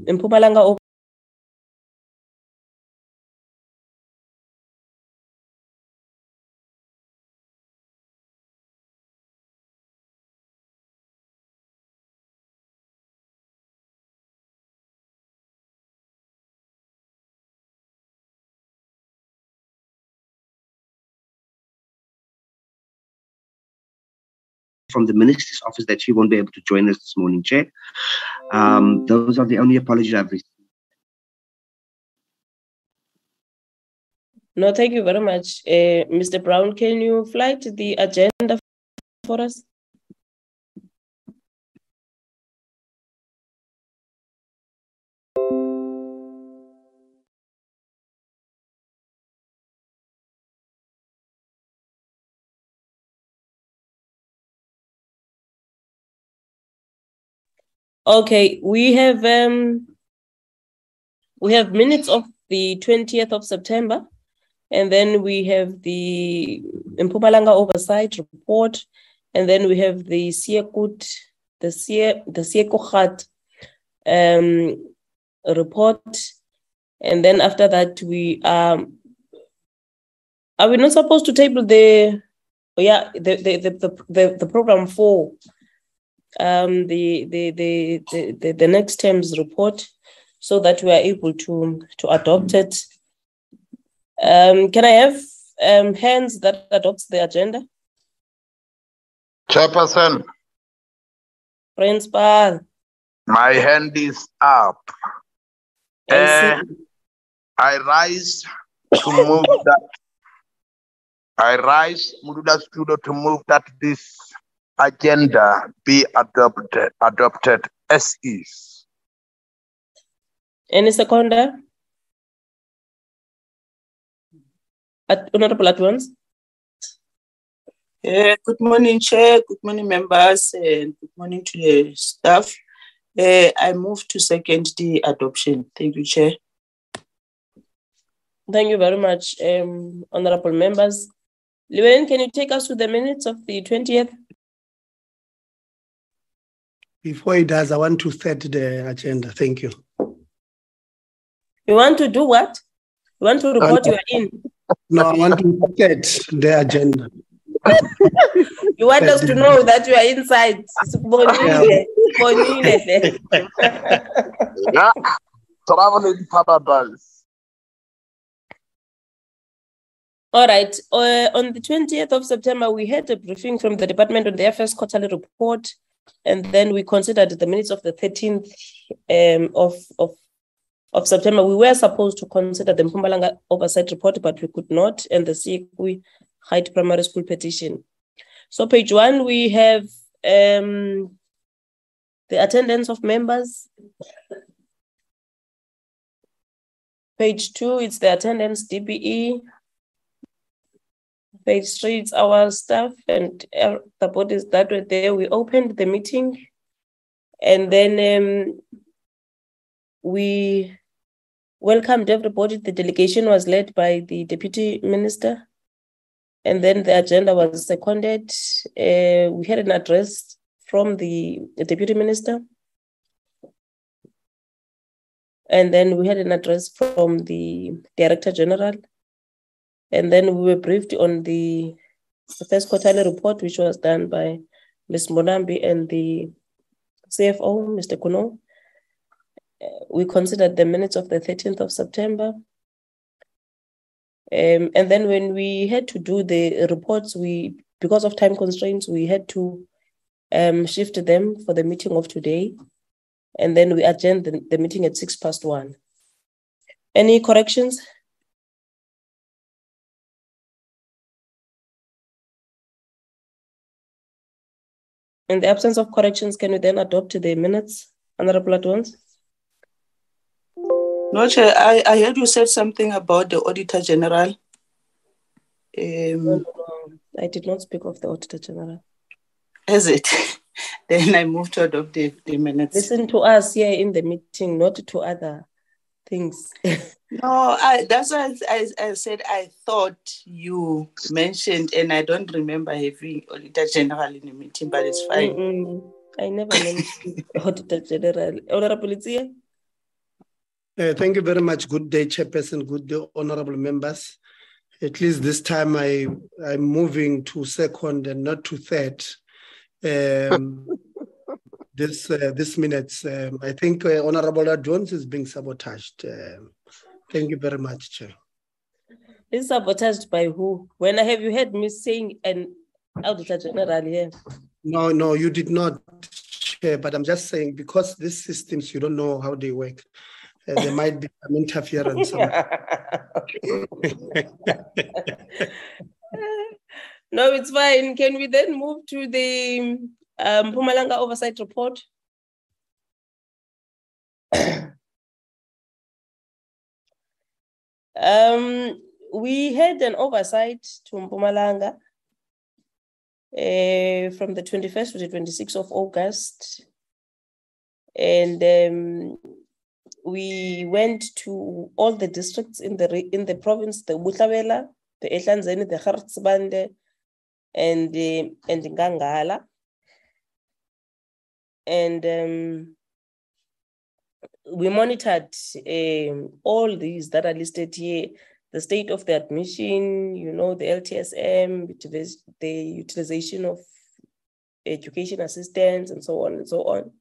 Mpumalanga from the Minister's office that she won't be able to join us this morning, Chair. Those are the only apologies I've received. No, thank you very much. Mr. Brown, can you flight the agenda for us? Okay, we have minutes of the 20th of September, and then we have the Mpumalanga Oversight Report, and then we have the Siekut, the Siekut report, and then after that we are we not supposed to table the program for the next term's report, so that we are able to adopt it. Can I have hands that adopts the agenda? Chairperson. Principal. My hand is up. I rise to move that. I rise, Mududa Studio, to move that this agenda be adopted as is. Any seconder? Honorable Atwans. Good morning, Chair. Good morning, members, and good morning to the staff. I move to second the adoption. Thank you, Chair. Thank you very much, honorable members. Llewellyn, can you take us to the minutes of the 20th? Before he does, I want to set the agenda. Thank you. You want to do what? You want to report you are in? No, I want to set the agenda. You want us to know that you are inside? Yeah, traveling paradise. All right. On the 20th of September, we had a briefing from the department on their first quarterly report, and then we considered the minutes of the 13th of September. We were supposed to consider the Mpumalanga Oversight Report, but we could not, and the Siekut Height Primary School petition. So page 1, we have the attendance of members. Page 2, it's the attendance DBE. Page 3, it's our staff and the bodies that were there. We opened the meeting, and then we welcomed everybody. The delegation was led by the Deputy Minister, and then the agenda was seconded. We had an address from the Deputy Minister, and then we had an address from the Director General, and then we were briefed on the first quarterly report, which was done by Ms. Monambi and the CFO, Mr. Kuno. We considered the minutes of the 13th of September. And then when we had to do the reports, because of time constraints, we had to shift them for the meeting of today. And then we adjourned the meeting at 1:06. Any corrections? In the absence of corrections, can we then adopt the minutes, Honorable Atwans? No, Chair, I heard you said something about the Auditor General. No, I did not speak of the Auditor General. Is it? Then I move to adopt the minutes. Listen to us here in the meeting, not to other things. No, that's why I said I thought you mentioned, and I don't remember having Auditor General in the meeting, but it's fine. I never mentioned Auditor General. Honorable Itzia? Thank you very much. Good day, Chairperson. Good day, honorable members. At least this time I'm moving to second and not to third. This minutes, I think Honorable Jones is being sabotaged. Thank you very much, Chair. Is sabotaged by who? When have you heard me saying an Auditor General here? No, you did not, Chair, but I'm just saying because these systems, you don't know how they work. There might be some interference. No, it's fine. Can we then move to the Mpumalanga Oversight Report? We had an oversight to Mpumalanga from the 21st to the 26th of August. And we went to all the districts in the province, the Buhlabela, the Ehlanzeni, the Hartsbande, and Ngangala. And we monitored all these that are listed here, the state of the admission, the LTSM, the utilization of education assistance, and so on and so on.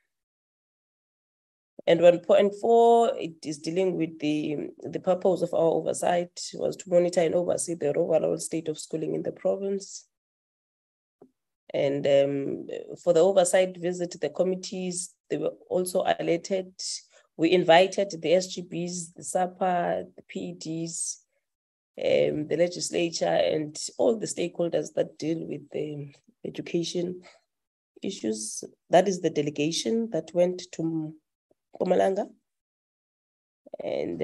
And 1.4, it is dealing with the purpose of our oversight was to monitor and oversee the overall state of schooling in the province. And for the oversight visit, the committees, they were also alerted. We invited the SGBs, the SAPA, the PEDs, the legislature, and all the stakeholders that deal with the education issues. That is the delegation that went to Mpumalanga. And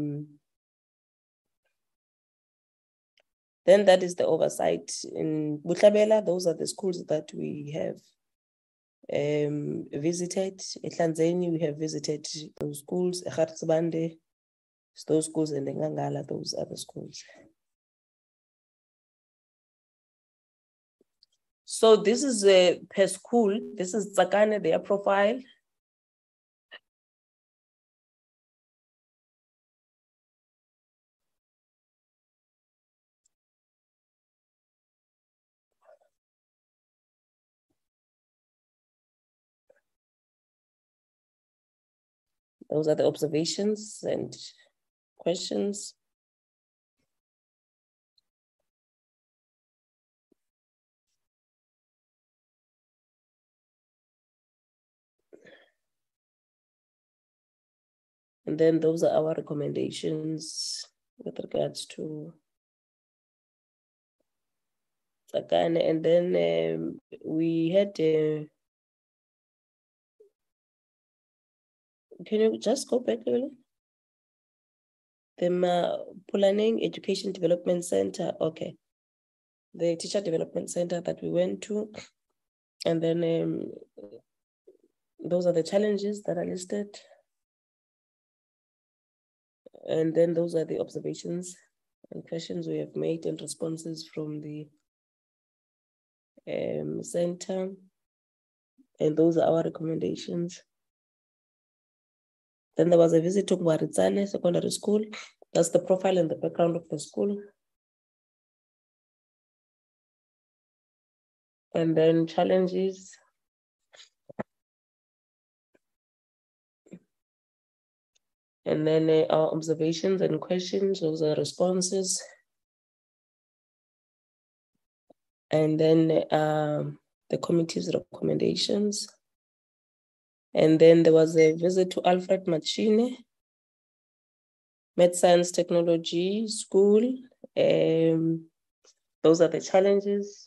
then that is the oversight in Buhlabela. Those are the schools that we have visited. Ehlanzeni, we have visited those schools. Hartsbande, those schools, and Ngangala, those other schools. So this is per school. This is Tsakane, their profile. Those are the observations and questions. And then those are our recommendations with regards to Tsakane. And then we had, can you just go back a little? The Pulaneng Education Development Center, okay. The Teacher Development Center that we went to. And then those are the challenges that are listed. And then those are the observations and questions we have made and responses from the center. And those are our recommendations. Then there was a visit to Ngwaritsane Secondary School. That's the profile and the background of the school. And then challenges. And then our observations and questions, those are responses. And then the committee's recommendations. And then there was a visit to Alfred Machine, Med Science Technology School. Those are the challenges.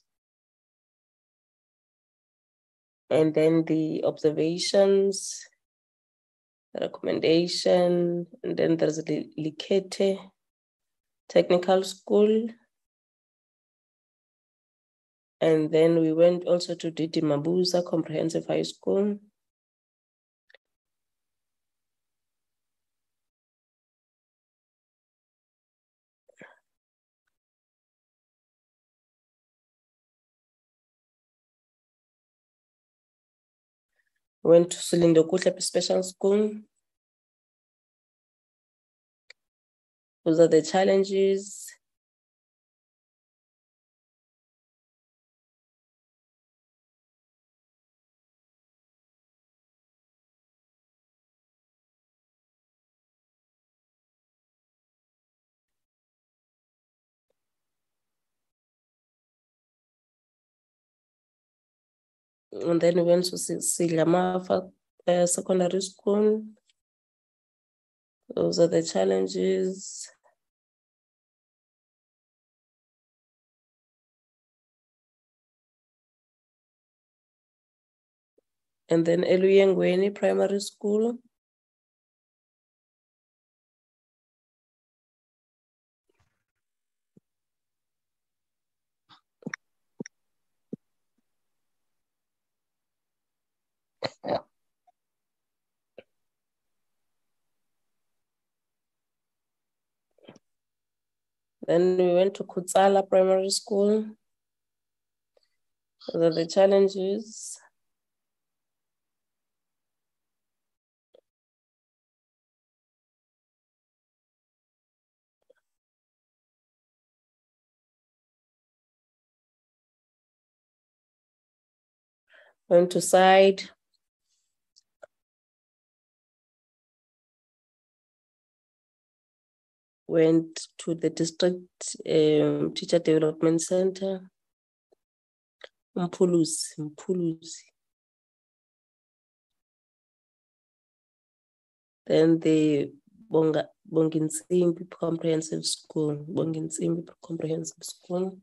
And then the observations, the recommendation, and then there's the Likete Technical School. And then we went also to Didi Mabuza Comprehensive High School. Went to Silindo Kutlepe Special School. Those are the challenges. And then we went to Silamafa Secondary School. Those are the challenges. And then Eluyengweni Primary School. Then we went to Kutsala Primary School. Those are the challenges. Went to side. Went to the district teacher development center. Mpuluzi. Then the Bonginsimbi Comprehensive School. Bonginsimbi Comprehensive School.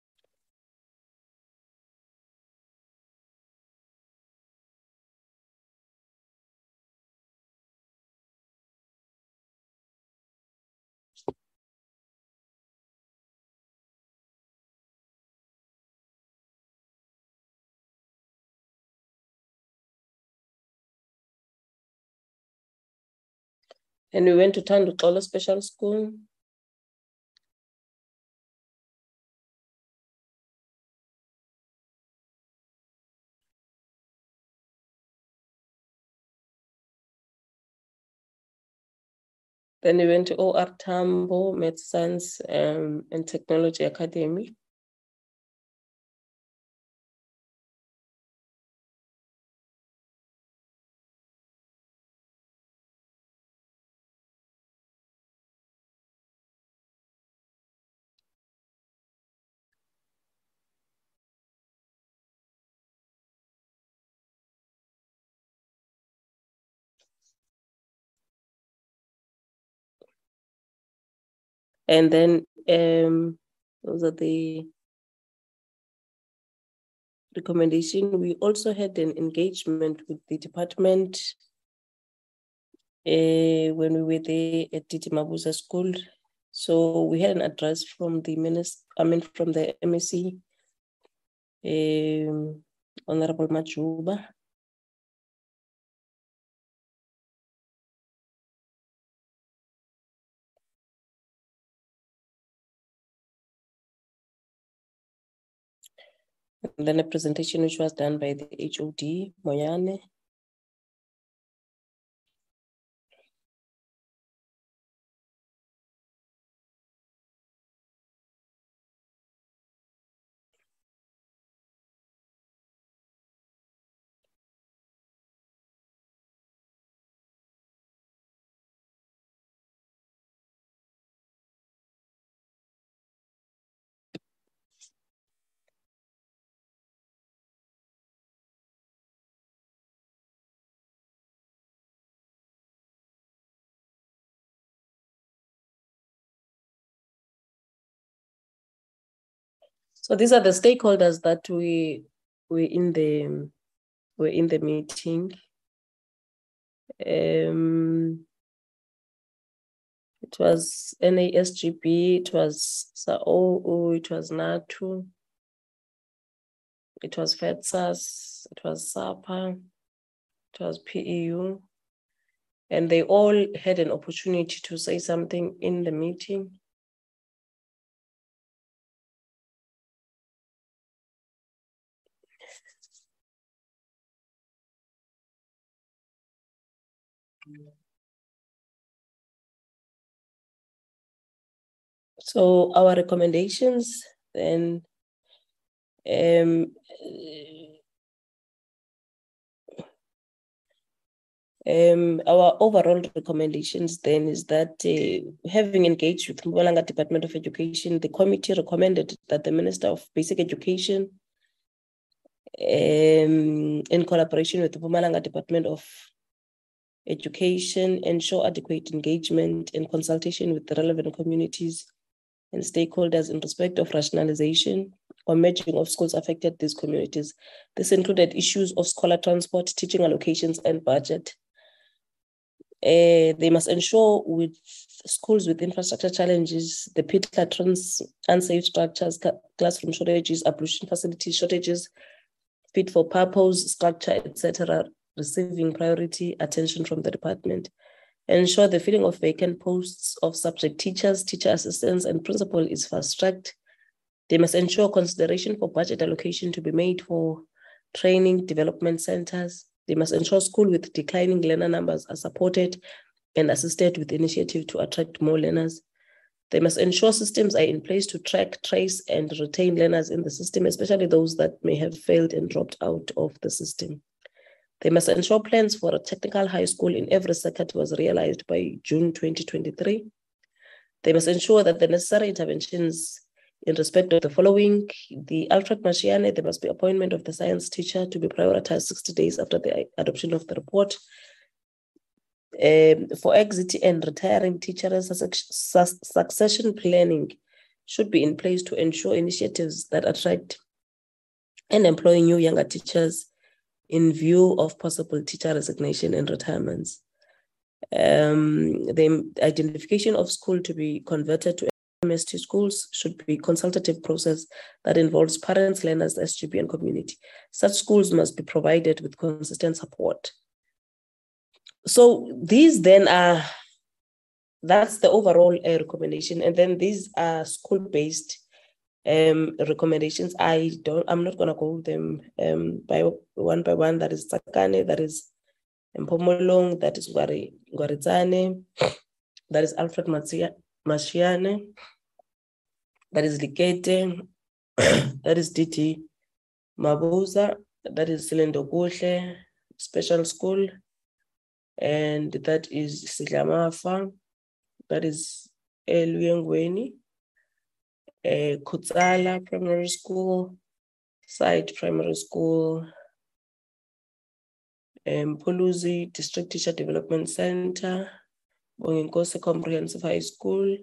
And we went to Tandukolo Special School. Then we went to OR Tambo Math Science and Technology Academy. And then those are the recommendation. We also had an engagement with the department when we were there at Titi Mabuza School. So we had an address from the from the MSc, Honorable Majuba. And then a presentation which was done by the HOD, Moyane. So these are the stakeholders that were in the meeting. It was NASGB, it was SAOO, it was NATU, it was FEDSAS, it was SAPA, it was PEU, and they all had an opportunity to say something in the meeting. So our recommendations then, our overall recommendations then is that having engaged with Mpumalanga Department of Education, the committee recommended that the Minister of Basic Education, in collaboration with the Mpumalanga Department of Education, ensure adequate engagement and consultation with the relevant communities and stakeholders in respect of rationalization or merging of schools affected these communities. This included issues of scholar transport, teaching allocations, and budget. They must ensure with schools with infrastructure challenges, the pit latrines, unsafe structures, classroom shortages, ablution facilities shortages, fit for purpose, structure, etc., receiving priority attention from the department. Ensure the filling of vacant posts of subject teachers, teacher assistants, and principal is fast-tracked. They must ensure consideration for budget allocation to be made for training development centers. They must ensure schools with declining learner numbers are supported and assisted with initiative to attract more learners. They must ensure systems are in place to track, trace, and retain learners in the system, especially those that may have failed and dropped out of the system. They must ensure plans for a technical high school in every circuit was realized by June 2023. They must ensure that the necessary interventions in respect of the following: the Alfred Mashiane, there must be appointment of the science teacher to be prioritized 60 days after the adoption of the report. For exit and retiring teachers, succession planning should be in place to ensure initiatives that attract and employ new younger teachers in view of possible teacher resignation and retirements. The identification of school to be converted to MST schools should be a consultative process that involves parents, learners, SGB, and community. Such schools must be provided with consistent support. So these then are, that's the overall recommendation. And then these are school-based recommendations. I'm not gonna go them by one. That is Tsakane, that is Mpumalanga, that is Ngwaritsane, that is Alfred Mashiane, that is Likete, that is DT Mabuza, that is Silendogushe Special School, and that is Sidlamafa, that is Eluyengweni, Kutsala Primary School, Site Primary School, Puluzi District Teacher Development Center, Bonginkosi Comprehensive High School,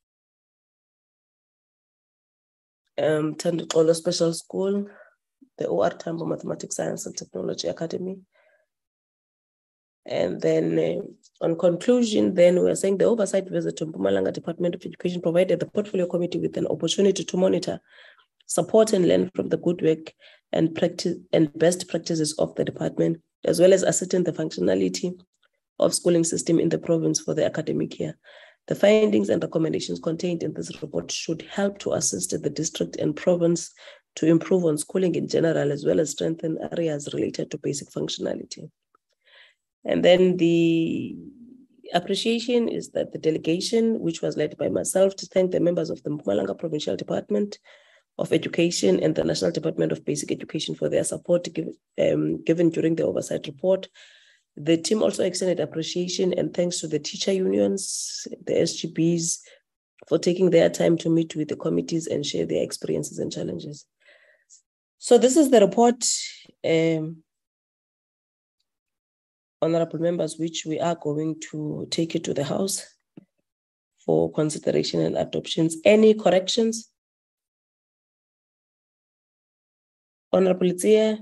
Tandikolo Special School, the OR Tambo Mathematics, Science and Technology Academy. And then on conclusion, then we are saying the oversight visit to Mpumalanga Department of Education provided the portfolio committee with an opportunity to monitor, support, and learn from the good work and practice and best practices of the department, as well as ascertain the functionality of schooling system in the province for the academic year. The findings and recommendations contained in this report should help to assist the district and province to improve on schooling in general, as well as strengthen areas related to basic functionality. And then the appreciation is that the delegation, which was led by myself, to thank the members of the Mpumalanga Provincial Department of Education and the National Department of Basic Education for their support given during the oversight report. The team also extended appreciation and thanks to the teacher unions, the SGBs, for taking their time to meet with the committees and share their experiences and challenges. So this is the report, honorable members, which we are going to take it to the House for consideration and adoptions. Any corrections? Honorable Itzia?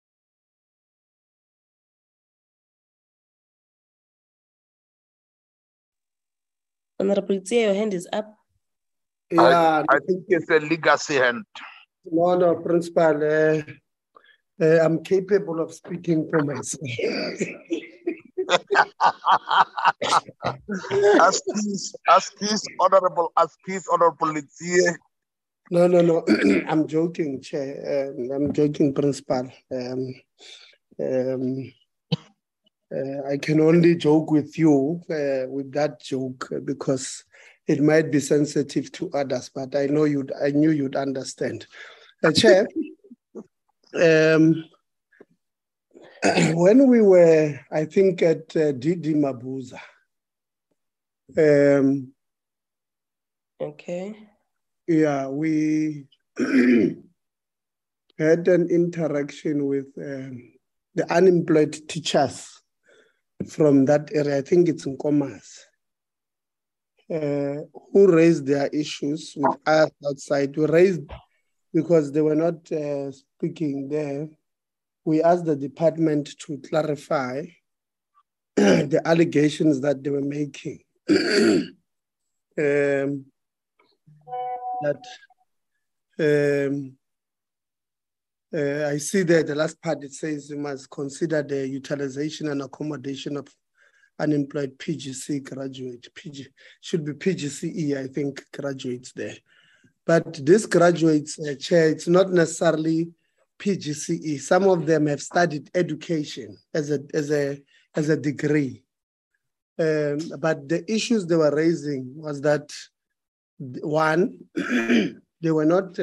Honorable Itzia, your hand is up. Yeah, I think it's a legacy hand. no, Principal, I'm capable of speaking for myself. Ask his honorable Litie. No. I'm joking, Chair. I'm joking, Principal. I can only joke with you with that joke because it might be sensitive to others, but I knew you'd understand. Chair, when we were, I think, at Didi Mabuza, Okay. yeah, we had an interaction with the unemployed teachers from that area. I think it's in Commerce, who raised their issues with us outside. We raised because they were not speaking there. We asked the department to clarify the allegations that they were making. I see that the last part, it says you must consider the utilization and accommodation of unemployed PGC graduate. Should be PGCE, I think, graduates there. But these graduates, Chair, it's not necessarily PGCE. Some of them have studied education as a degree. But the issues they were raising was that, one, they were not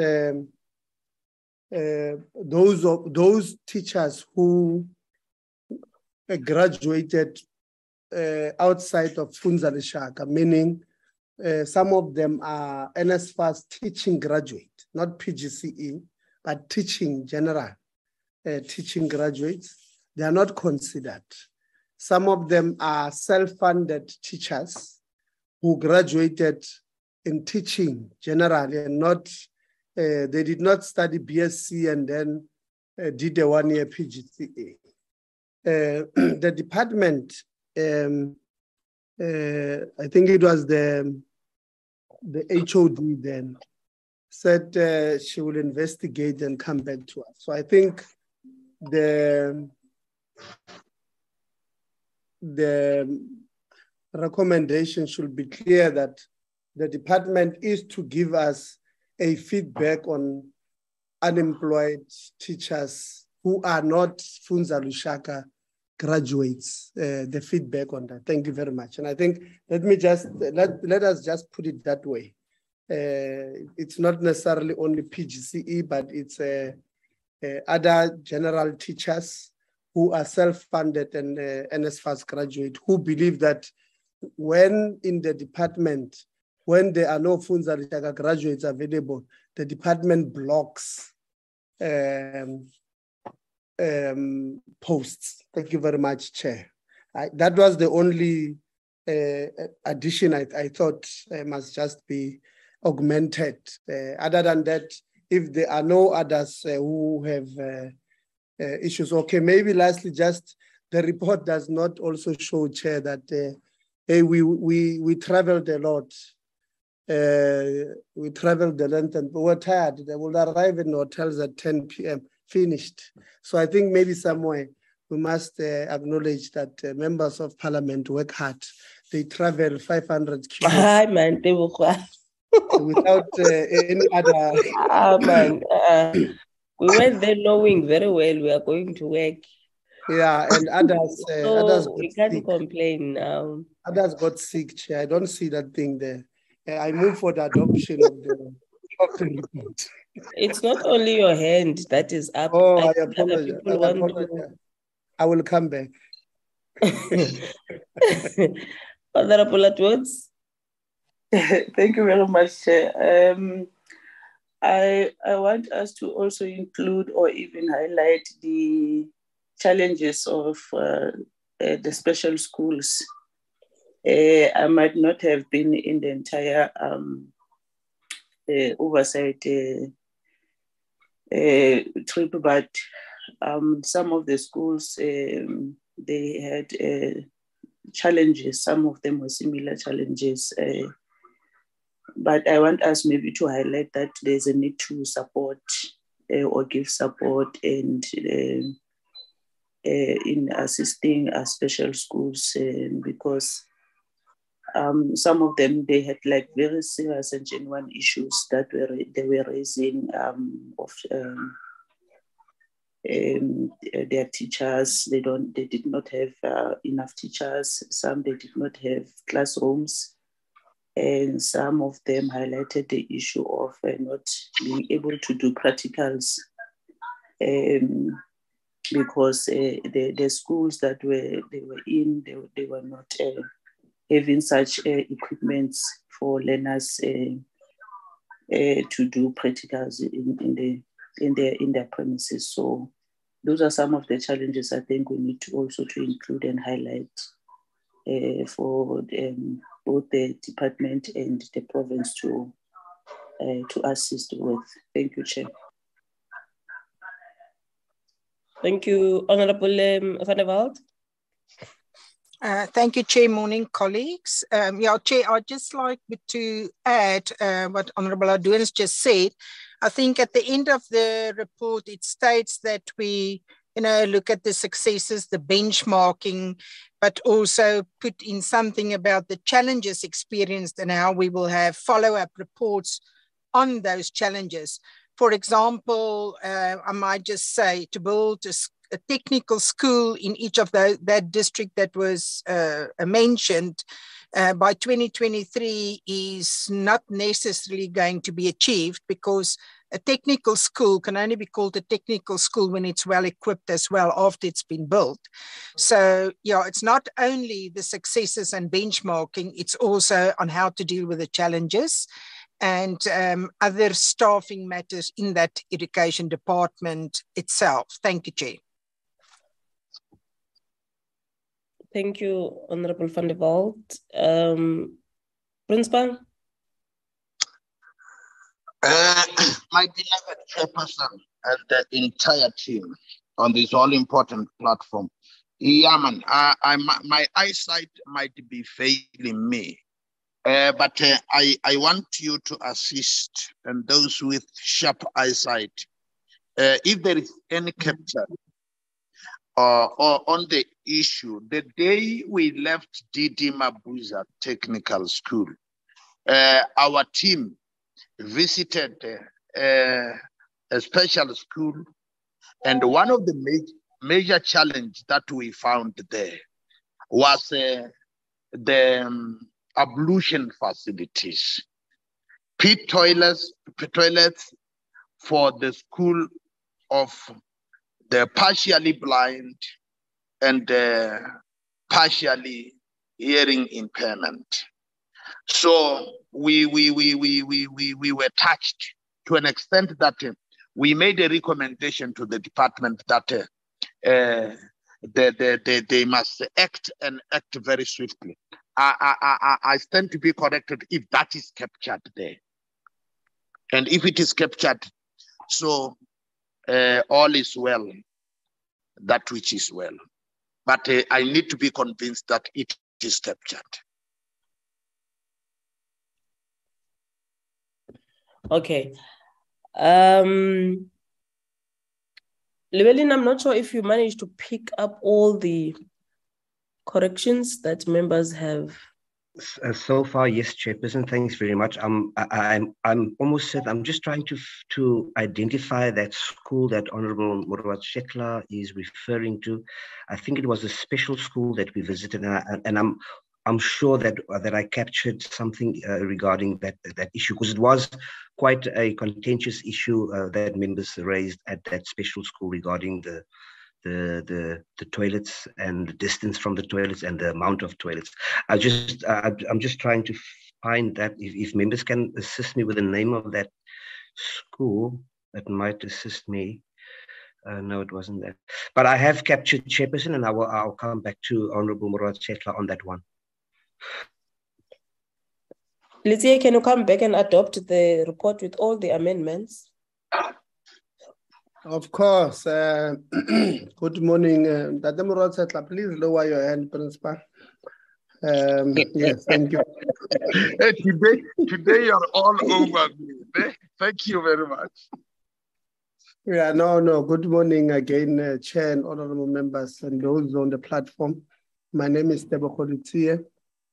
those teachers who graduated outside of Funza Leshaka, meaning some of them are NSFAS teaching graduate, not PGCE, but teaching general, teaching graduates. They are not considered. Some of them are self-funded teachers who graduated in teaching generally and not, they did not study BSc and then did a one-year PGCE. The department, I think it was the HOD then, said she will investigate and come back to us. So I think the recommendation should be clear that the department is to give us a feedback on unemployed teachers who are not Funza Lushaka graduates, the feedback on that. Thank you very much. And I think, let us just put it that way. It's not necessarily only PGCE, but it's other general teachers who are self-funded and NSFAS graduate who believe that when in the department, when there are no Funza Lushaka graduates available, the department blocks posts. Thank you very much, Chair. That was the only addition I thought must just be augmented. Other than that, if there are no others who have issues, okay, maybe lastly, just the report does not also show, Chair, that hey, we traveled a lot. We traveled the length and we were tired. They will arrive in hotels at 10 p.m. finished. So I think maybe somewhere we must acknowledge that members of parliament work hard. They travel 500 kilometers. Hi, man. Without any other. We went there knowing very well we are going to work. Yeah, and others. So others we can't complain now. Others got sick, Chair. I don't see that thing there. I move for the adoption of the report. It's not only your hand that is up. Oh, I apologize. I will come back. Honorable Atwoods. Thank you very much, Chair. I want us to also include or even highlight the challenges of the special schools. I might not have been in the entire oversight trip, but some of the schools, they had challenges. Some of them were similar challenges. But I want us maybe to highlight that there's a need to support or give support and in assisting our special schools because some of them, they had like very serious and genuine issues that they were raising of their teachers, they did not have enough teachers. Some they did not have classrooms, and some of them highlighted the issue of not being able to do practicals because the schools that they were in, they were not having such equipments for learners to do practicals in their premises. So those are some of the challenges I think we need to also to include and highlight for both the department and the province to assist with. Thank you, Chair. Thank you, Honorable Van der Walt. Thank you, Chair. Morning, colleagues. Chair, I'd just like to add what Honorable Adonis just said. I think at the end of the report, it states that we, look at the successes, the benchmarking, but also put in something about the challenges experienced and how we will have follow-up reports on those challenges. For example, I might just say to build a technical school in each of that district that was mentioned by 2023 is not necessarily going to be achieved, because a technical school can only be called a technical school when it's well equipped as well after it's been built. So it's not only the successes and benchmarking, it's also on how to deal with the challenges and other staffing matters in that education department itself. Thank you, Chair. Thank you, Honorable Van der Walt. Principal? My beloved chairperson and the entire team on this all-important platform. Yeah, man, my eyesight might be failing me, but I want you to assist and those with sharp eyesight. If there is any capture or on the issue, the day we left DD Mabuza Technical School, our team visited a special school, and one of the major challenges that we found there was the ablution facilities. Pit toilets for the school of the partially blind and partially hearing impairment. So we were touched to an extent that we made a recommendation to the department that they must act very swiftly. I stand to be corrected if that is captured there. And if it is captured, so all is well, that which is well. But I need to be convinced that it is captured. Okay. Llewellyn, I'm not sure if you managed to pick up all the corrections that members have. So far, yes, Chairperson. Thanks very much. I'm almost set. I'm just trying to identify that school that Honorable Moroa-Shetla is referring to. I think it was a special school that we visited, and I'm sure that I captured something regarding that issue, because it was quite a contentious issue that members raised at that special school regarding the toilets and the distance from the toilets and the amount of toilets. I'm just trying to find that. If members can assist me with the name of that school, that might assist me. No, it wasn't that. But I have captured, Chairperson, and I'll come back to Honorable Moroa-Shetla on that one. Lizzie, can you come back and adopt the report with all the amendments? Of course. Good morning. Dr. Moroa-Shetla, please lower your hand, Principal. Yes, thank you. Today you're all over me. Thank you very much. Yeah, no. Good morning again, Chair and honorable members and those on the platform. My name is Tebogo Lutie.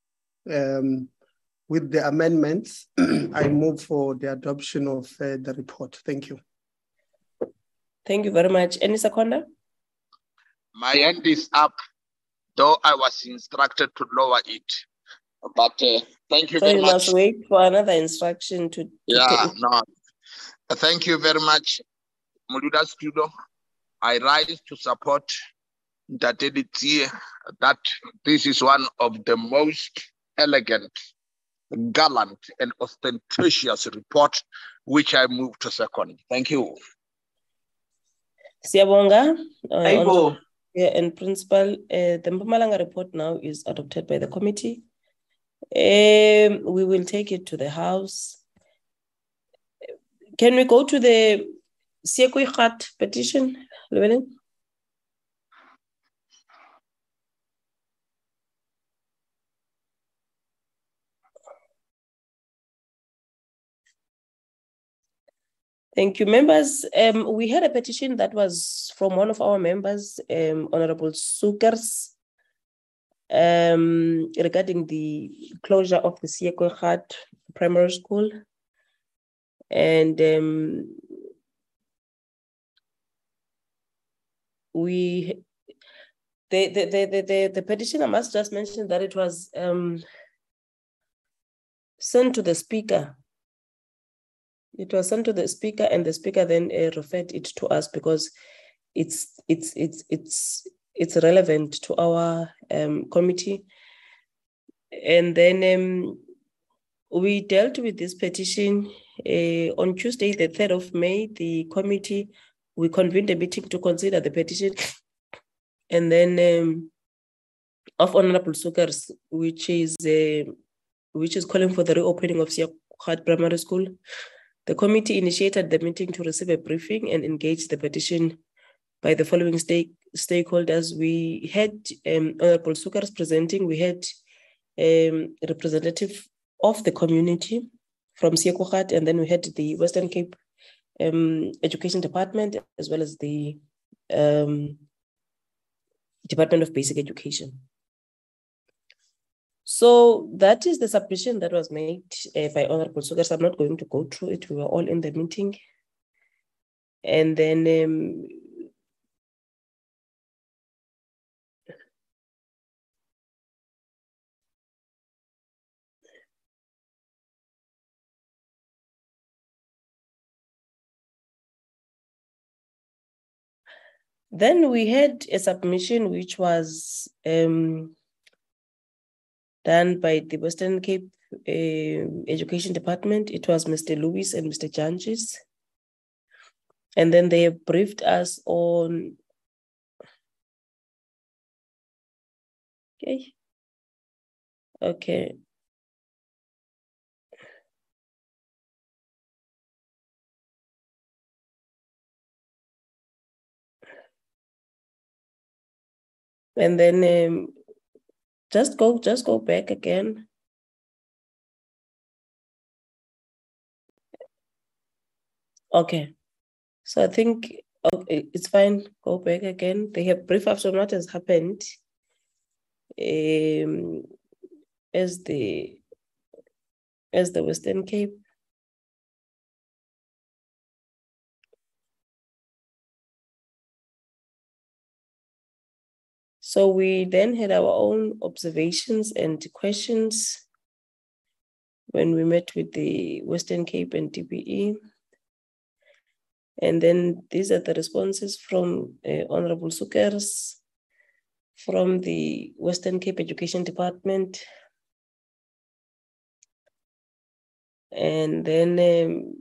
With the amendments, I move for the adoption of the report. Thank you. Thank you very much. Any seconder? My hand is up, though I was instructed to lower it. But thank you So very you much. must wait for another instruction to take. No. Thank you very much, Muluda Studio. I rise to support that this is one of the most elegant, gallant, and ostentatious report, which I move to second. Thank you. Siyabonga, and principal, the Mpumalanga report now is adopted by the committee. We will take it to the House. Can we go to the Siekwe-Gat petition, Llewellyn? Thank you, members. We had a petition that was from one of our members, Honorable Sukers, regarding the closure of the Siekwe-Gat primary school. And the petition, I must just mention that it was sent to the speaker. It was sent to the speaker, and the speaker then referred it to us because it's relevant to our committee. And then we dealt with this petition on Tuesday, the 3rd of May. The committee, we convened a meeting to consider the petition, and then of Honorable Sukers, which is calling for the reopening of Siekwe-Gat Primary School. The committee initiated the meeting to receive a briefing and engage the petition by the following stakeholders. We had Honorable Sukers presenting. We had a representative of the community from Siekwe-Gat, and then we had the Western Cape Education Department, as well as the Department of Basic Education. So that is the submission that was made by Honorable Sukers. I'm not going to go through it. We were all in the meeting. And then we had a submission which was done by the Western Cape Education Department. It was Mr. Lewis and Mr. Janjis. And then they briefed us on, okay. And then just go back again. Okay, so I think it's fine. Go back again. They have briefed us on what has happened as the Western Cape. So we then had our own observations and questions when we met with the Western Cape and DBE. And then these are the responses from Honorable Sukers, from the Western Cape Education Department. And then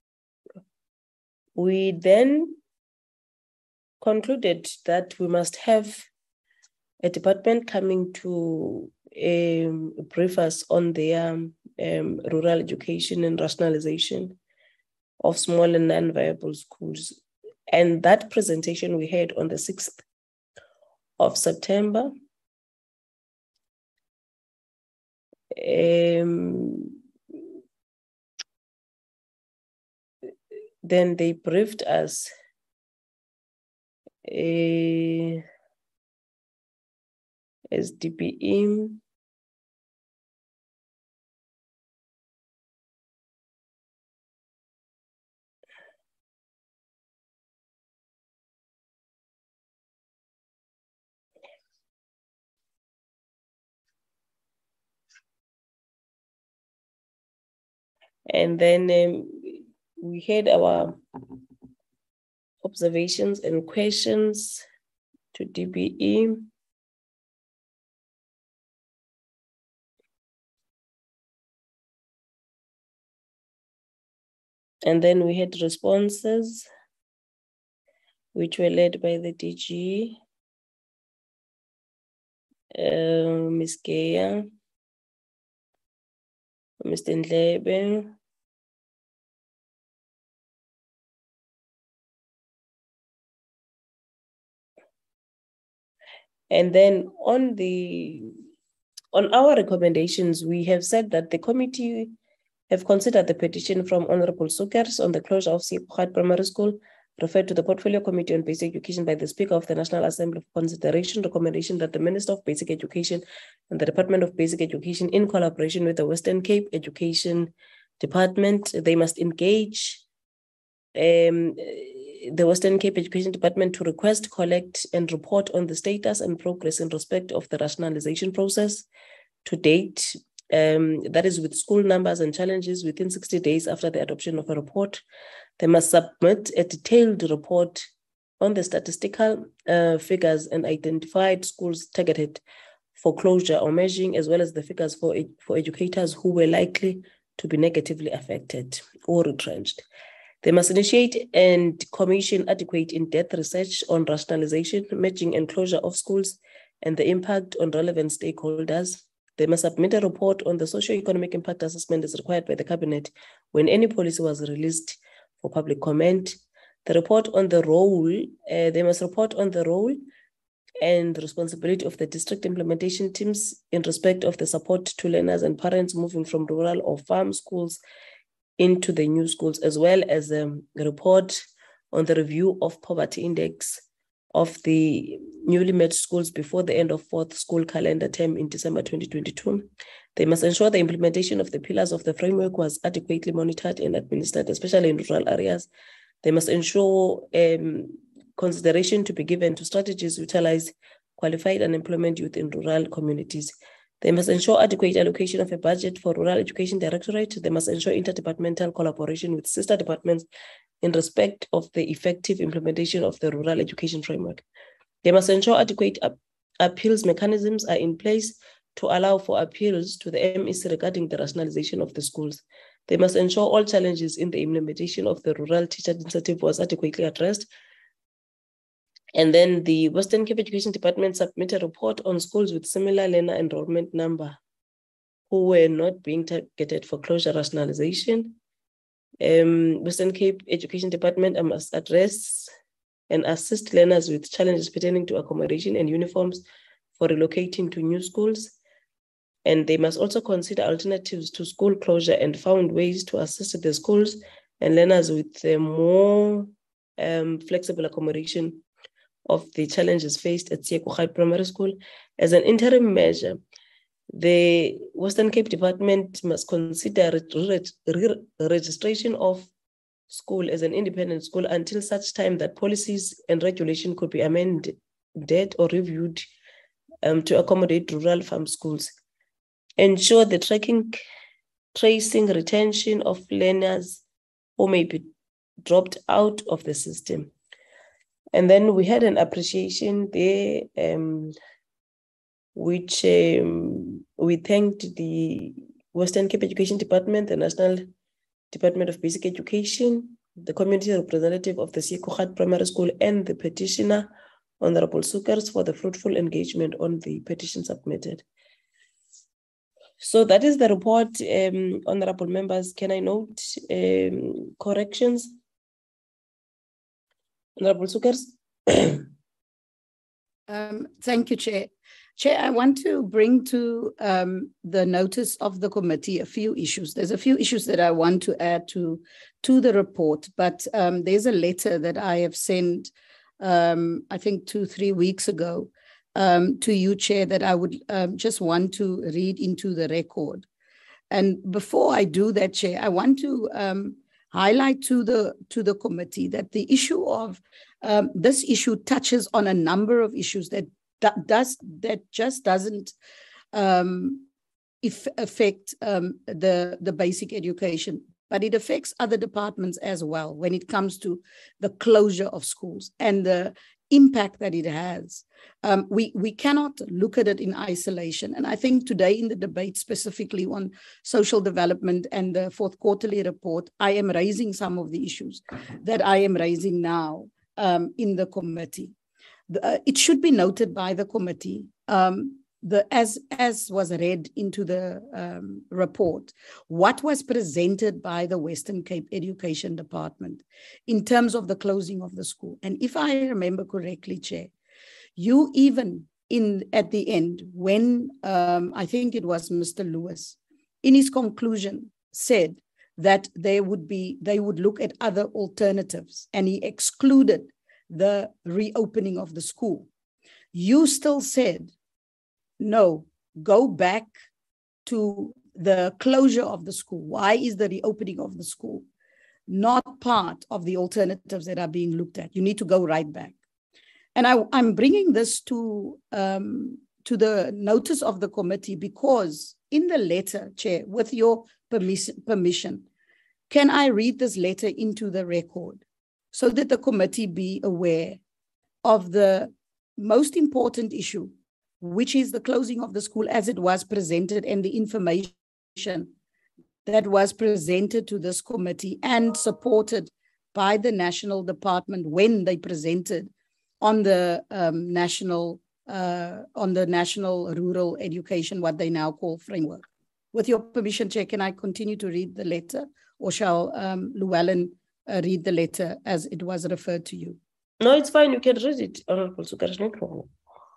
we then concluded that we must have a department coming to brief us on their rural education and rationalization of small and non-viable schools. And that presentation we had on the 6th of September. Then they briefed us as DBE. And then we had our observations and questions to DBE. And then we had responses, which were led by the DG, Ms. Gaya, Mr. Ndlebe, and then on our recommendations, we have said that the committee have considered the petition from Honorable Sukers on the closure of Siepgat Primary School, referred to the Portfolio Committee on Basic Education by the Speaker of the National Assembly for consideration, recommendation that the Minister of Basic Education and the Department of Basic Education, in collaboration with the Western Cape Education Department, they must engage the Western Cape Education Department to request, collect, and report on the status and progress in respect of the rationalization process to date. That is with school numbers and challenges within 60 days after the adoption of a report. They must submit a detailed report on the statistical figures and identified schools targeted for closure or merging, as well as the figures for educators who were likely to be negatively affected or retrenched. They must initiate and commission adequate in-depth research on rationalization, merging, and closure of schools and the impact on relevant stakeholders. They must submit a report on the socio-economic impact assessment as required by the Cabinet when any policy was released for public comment. The report on the role, they must report on the role and responsibility of the district implementation teams in respect of the support to learners and parents moving from rural or farm schools into the new schools, as well as a report on the review of poverty index of the newly merged schools before the end of fourth school calendar term in December 2022. They must ensure the implementation of the pillars of the framework was adequately monitored and administered, especially in rural areas. They must ensure consideration to be given to strategies to utilize qualified unemployment youth in rural communities. They must ensure adequate allocation of a budget for Rural Education Directorate. They must ensure interdepartmental collaboration with sister departments in respect of the effective implementation of the Rural Education Framework. They must ensure adequate appeals mechanisms are in place to allow for appeals to the MEC regarding the rationalization of the schools. They must ensure all challenges in the implementation of the Rural Teacher Initiative was adequately addressed. And then the Western Cape Education Department submitted a report on schools with similar learner enrollment number who were not being targeted for closure rationalization. Western Cape Education Department must address and assist learners with challenges pertaining to accommodation and uniforms for relocating to new schools. And they must also consider alternatives to school closure and found ways to assist the schools and learners with more flexible accommodation of the challenges faced at Siepgat Primary School. As an interim measure, the Western Cape Department must consider registration of school as an independent school until such time that policies and regulation could be amended or reviewed to accommodate rural farm schools. Ensure the tracing, retention of learners who may be dropped out of the system. And then we had an appreciation there, which we thanked the Western Cape Education Department, the National Department of Basic Education, the community representative of the Siepgat Primary School, and the petitioner, Honorable Sukers, for the fruitful engagement on the petition submitted. So that is the report, honorable members. Can I note corrections? Honorable Sukers. Thank you, Chair. Chair, I want to bring to the notice of the committee a few issues. There's a few issues that I want to add to the report, but there's a letter that I have sent, I think 2-3 weeks ago, to you, Chair, that I would just want to read into the record. And before I do that, Chair, I want to highlight to the committee that the issue of this issue touches on a number of issues that just doesn't affect the basic education but it affects other departments as well when it comes to the closure of schools and the impact that it has. We cannot look at it in isolation. And I think today in the debate specifically on social development and the fourth quarterly report, I am raising some of the issues that I am raising now in the committee. It should be noted by the committee, as was read into the report, what was presented by the Western Cape Education Department in terms of the closing of the school. And if I remember correctly, Chair, you even at the end, when I think it was Mr. Lewis, in his conclusion said that they would look at other alternatives, and he excluded the reopening of the school. You still said, no, go back to the closure of the school. Why is the reopening of the school not part of the alternatives that are being looked at? You need to go right back. And I'm bringing this to the notice of the committee because in the letter, Chair, with your permission, can I read this letter into the record so that the committee be aware of the most important issue, which is the closing of the school as it was presented and the information that was presented to this committee and supported by the National Department when they presented on the national rural education, what they now call framework. With your permission, Chair, can I continue to read the letter, or shall Llewellyn read the letter as it was referred to you? No, it's fine. You can read it, Honorable Sukash, no problem.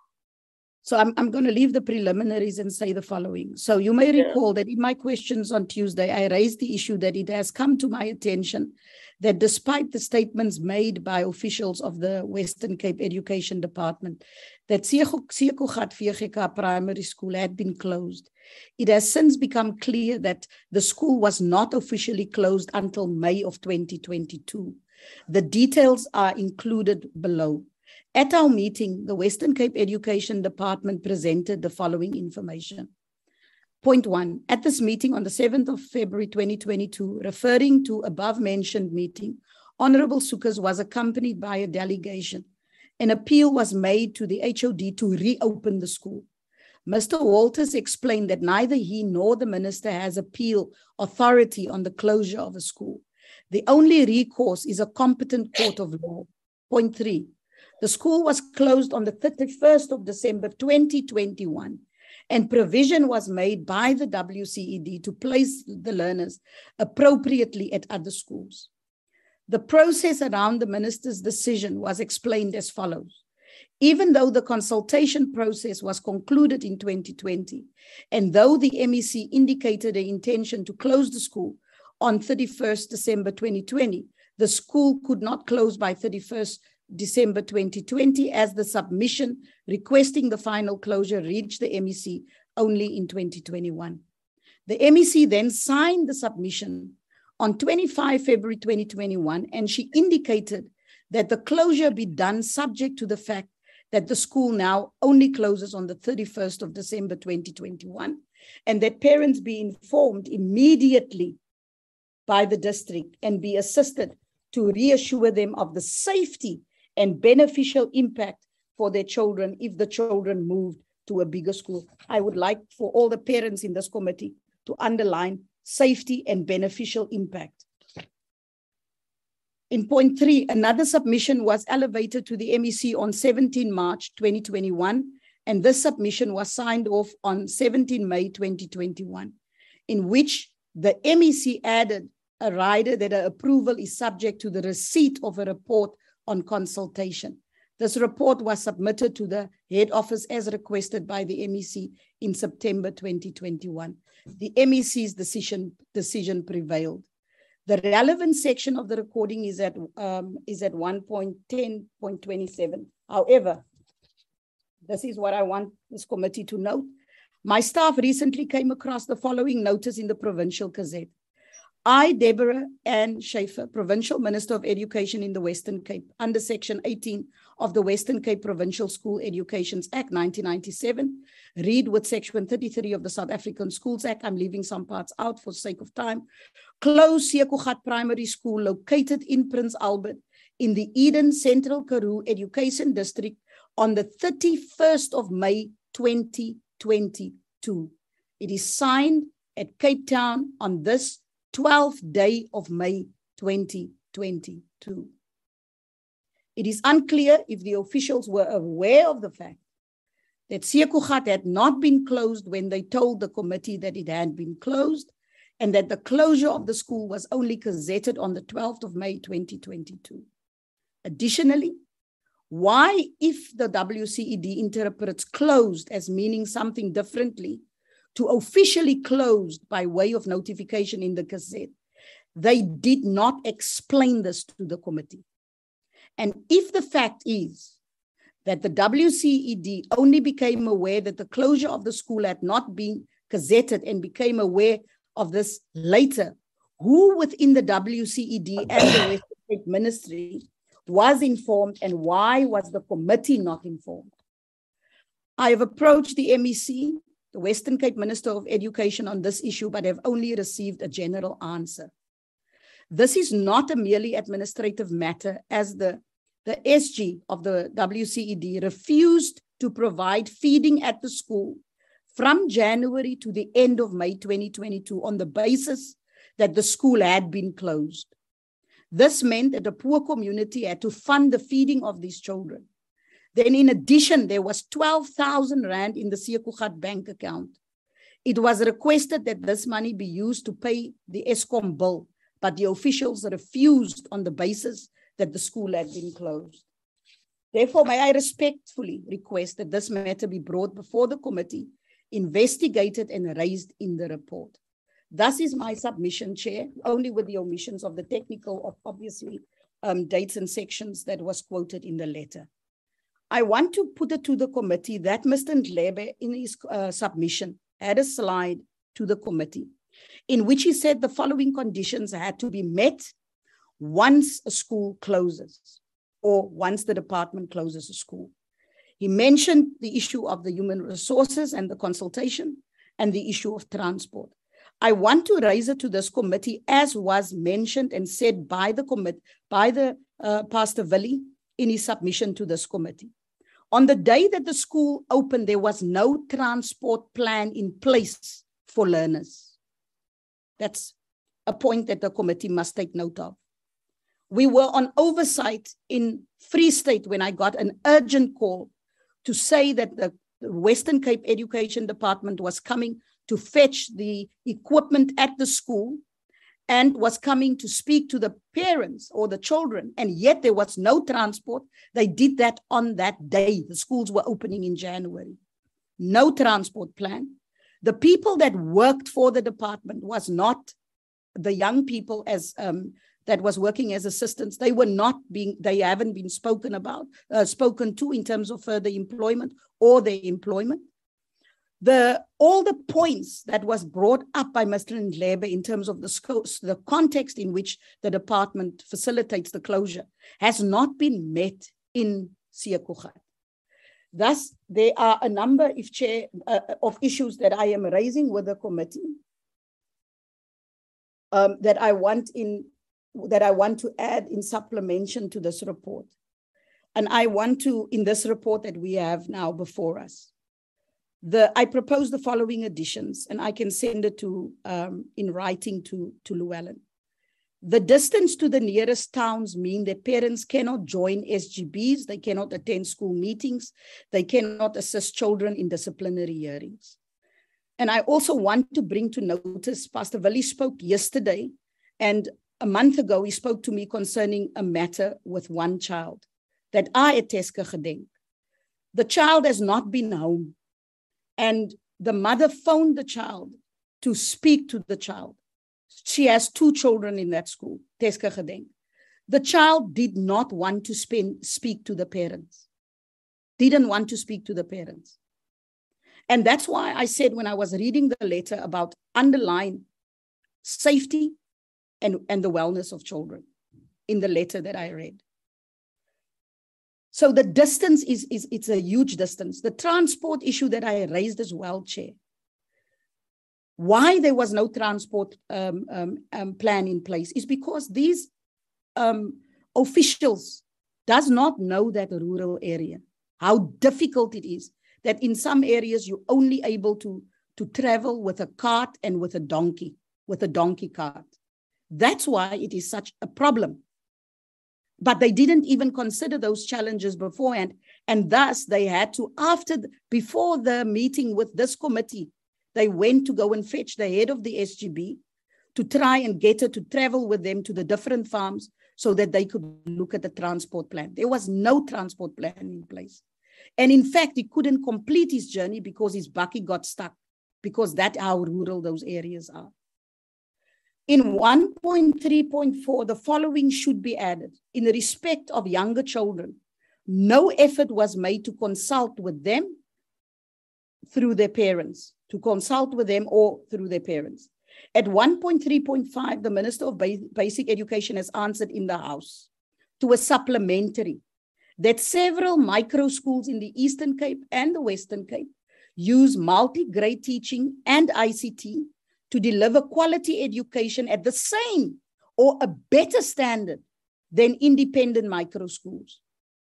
So I'm going to leave the preliminaries and say the following. So you may recall that in my questions on Tuesday, I raised the issue that it has come to my attention that despite the statements made by officials of the Western Cape Education Department that Siekogad VGK Primary School had been closed, it has since become clear that the school was not officially closed until May of 2022. The details are included below. At our meeting, the Western Cape Education Department presented the following information. Point 1, at this meeting on the 7th of February 2022, referring to above-mentioned meeting, Honorable Sukas was accompanied by a delegation. An appeal was made to the HOD to reopen the school. Mr. Walters explained that neither he nor the minister has appeal authority on the closure of a school. The only recourse is a competent court of law. Point 3, the school was closed on the 31st of December 2021, and provision was made by the WCED to place the learners appropriately at other schools. The process around the minister's decision was explained as follows. Even though the consultation process was concluded in 2020, and though the MEC indicated an intention to close the school on 31st December 2020, the school could not close by 31st December 2020 as the submission requesting the final closure reached the MEC only in 2021. The MEC then signed the submission on 25 February 2021, and she indicated that the closure be done subject to the fact that the school now only closes on the 31st of December 2021, and that parents be informed immediately by the district and be assisted to reassure them of the safety and beneficial impact for their children if the children moved to a bigger school. I would like for all the parents in this committee to underline safety and beneficial impact. In point 3, another submission was elevated to the MEC on 17 March 2021, and this submission was signed off on 17 May 2021, in which the MEC added a rider that her approval is subject to the receipt of a report on consultation. This report was submitted to the head office as requested by the MEC in September 2021. The MEC's decision prevailed. The relevant section of the recording is at 1.10.27. However, this is what I want this committee to note. My staff recently came across the following notice in the Provincial Gazette. I, Deborah Ann Schaefer, Provincial Minister of Education in the Western Cape, under Section 18 of the Western Cape Provincial School Educations Act 1997, read with Section 33 of the South African Schools Act. I'm leaving some parts out for sake of time. Close Siekugat Primary School located in Prince Albert in the Eden Central Karoo Education District on the 31st of May 2022. It is signed at Cape Town on this 12th day of May 2022. It is unclear if the officials were aware of the fact that Siekugat had not been closed when they told the committee that it had been closed, and that the closure of the school was only gazetted on the 12th of May 2022. Additionally, why, if the WCED interprets closed as meaning something differently to officially closed by way of notification in the Gazette, they did not explain this to the committee? And if the fact is that the WCED only became aware that the closure of the school had not been gazetted and became aware of this later, who within the WCED and the Western Cape Ministry was informed, and why was the committee not informed? I have approached the MEC, the Western Cape Minister of Education, on this issue, but have only received a general answer. This is not a merely administrative matter, as the SG of the WCED refused to provide feeding at the school from January to the end of May 2022 on the basis that the school had been closed. This meant that the poor community had to fund the feeding of these children. Then in addition, there was 12,000 Rand in the Siekugat bank account. It was requested that this money be used to pay the Eskom bill, but the officials refused on the basis that the school had been closed. Therefore, may I respectfully request that this matter be brought before the committee, investigated and raised in the report. Thus is my submission, Chair, only with the omissions of the technical, obviously, dates and sections that was quoted in the letter. I want to put it to the committee that Mr. Ndlebe, in his submission, had a slide to the committee in which he said the following conditions had to be met once a school closes, or once the department closes a school. He mentioned the issue of the human resources and the consultation, and the issue of transport. I want to raise it to this committee, as was mentioned and said by the committee, by the Pastor Willie in his submission to this committee. On the day that the school opened, there was no transport plan in place for learners. That's a point that the committee must take note of. We were on oversight in Free State when I got an urgent call to say that the Western Cape Education Department was coming to fetch the equipment at the school and was coming to speak to the parents or the children, and yet there was no transport. They did that on that day. The schools were opening in January. No transport plan. The people that worked for the department was not the young people as that was working as assistants. They were not being, they haven't been spoken to in terms of further employment or their employment. All the points that was brought up by Mr. Ndlebe in terms of the context in which the department facilitates the closure has not been met in Siekugat. Thus, there are a number, if Chair, of issues that I am raising with the committee that I want to add in supplementation to this report. And I want to, in this report that we have now before us, I propose the following additions, and I can send it to in writing to Llewellyn. The distance to the nearest towns mean that parents cannot join SGBs, they cannot attend school meetings, they cannot assist children in disciplinary hearings. And I also want to bring to notice, Pastor Willie spoke yesterday, and a month ago he spoke to me concerning a matter with one child that I at Teske gedenk. The child has not been home, and the mother phoned the child to speak to the child. She has 2 children in that school, Teske gedenk. The child did not want to speak to the parents, didn't want to speak to the parents. And that's why I said when I was reading the letter about underlying safety and the wellness of children in the letter that I read. So the distance it's a huge distance. The transport issue that I raised as well, Chair. Why there was no transport plan in place is because these officials does not know that rural area, how difficult it is, that in some areas you're only able to travel with a cart and with a donkey cart. That's why it is such a problem. But they didn't even consider those challenges beforehand. And thus they had to, before the meeting with this committee, they went to go and fetch the head of the SGB to try and get her to travel with them to the different farms so that they could look at the transport plan. There was no transport plan in place. And in fact, he couldn't complete his journey because his bakkie got stuck, because that's how rural those areas are. In 1.3.4, the following should be added. In respect of younger children, no effort was made to consult with them through their parents, At 1.3.5, the Minister of Basic Education has answered in the House to a supplementary that several micro schools in the Eastern Cape and the Western Cape use multi-grade teaching and ICT to deliver quality education at the same or a better standard than independent micro schools.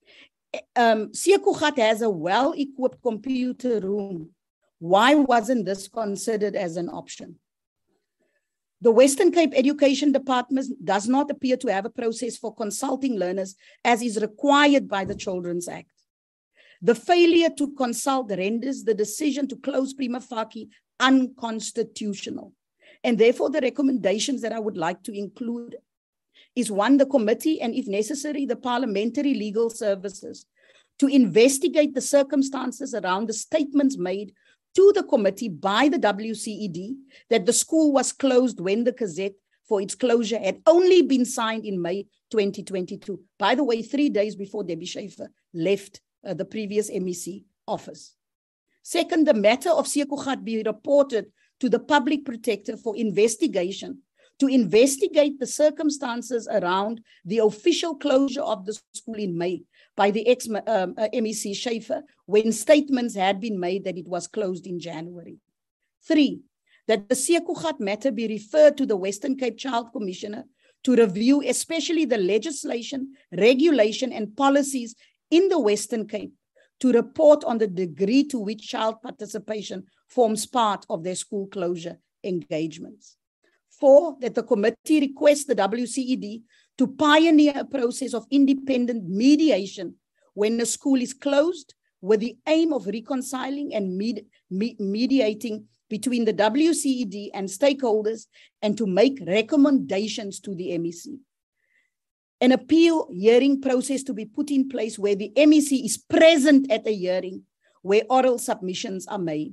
Siyakugat has a well-equipped computer room. Why wasn't this considered as an option? The Western Cape Education Department does not appear to have a process for consulting learners as is required by the Children's Act. The failure to consult renders the decision to close prima facie unconstitutional. And therefore, the recommendations that I would like to include is one, the committee, and if necessary, the parliamentary legal services to investigate the circumstances around the statements made to the committee by the WCED that the school was closed when the Gazette for its closure had only been signed in May 2022. By the way, 3 days before Debbie Schaefer left the previous MEC office. Second, the matter of Siyakugat be reported to the public protector for investigation to investigate the circumstances around the official closure of the school in May by the ex-MEC Schaefer when statements had been made that it was closed in January. 3, that the Siyakugat matter be referred to the Western Cape Child Commissioner to review especially the legislation, regulation and policies in the Western Cape to report on the degree to which child participation forms part of their school closure engagements. 4, that the committee requests the WCED to pioneer a process of independent mediation when a school is closed with the aim of reconciling and mediating between the WCED and stakeholders and to make recommendations to the MEC. An appeal hearing process to be put in place where the MEC is present at a hearing where oral submissions are made.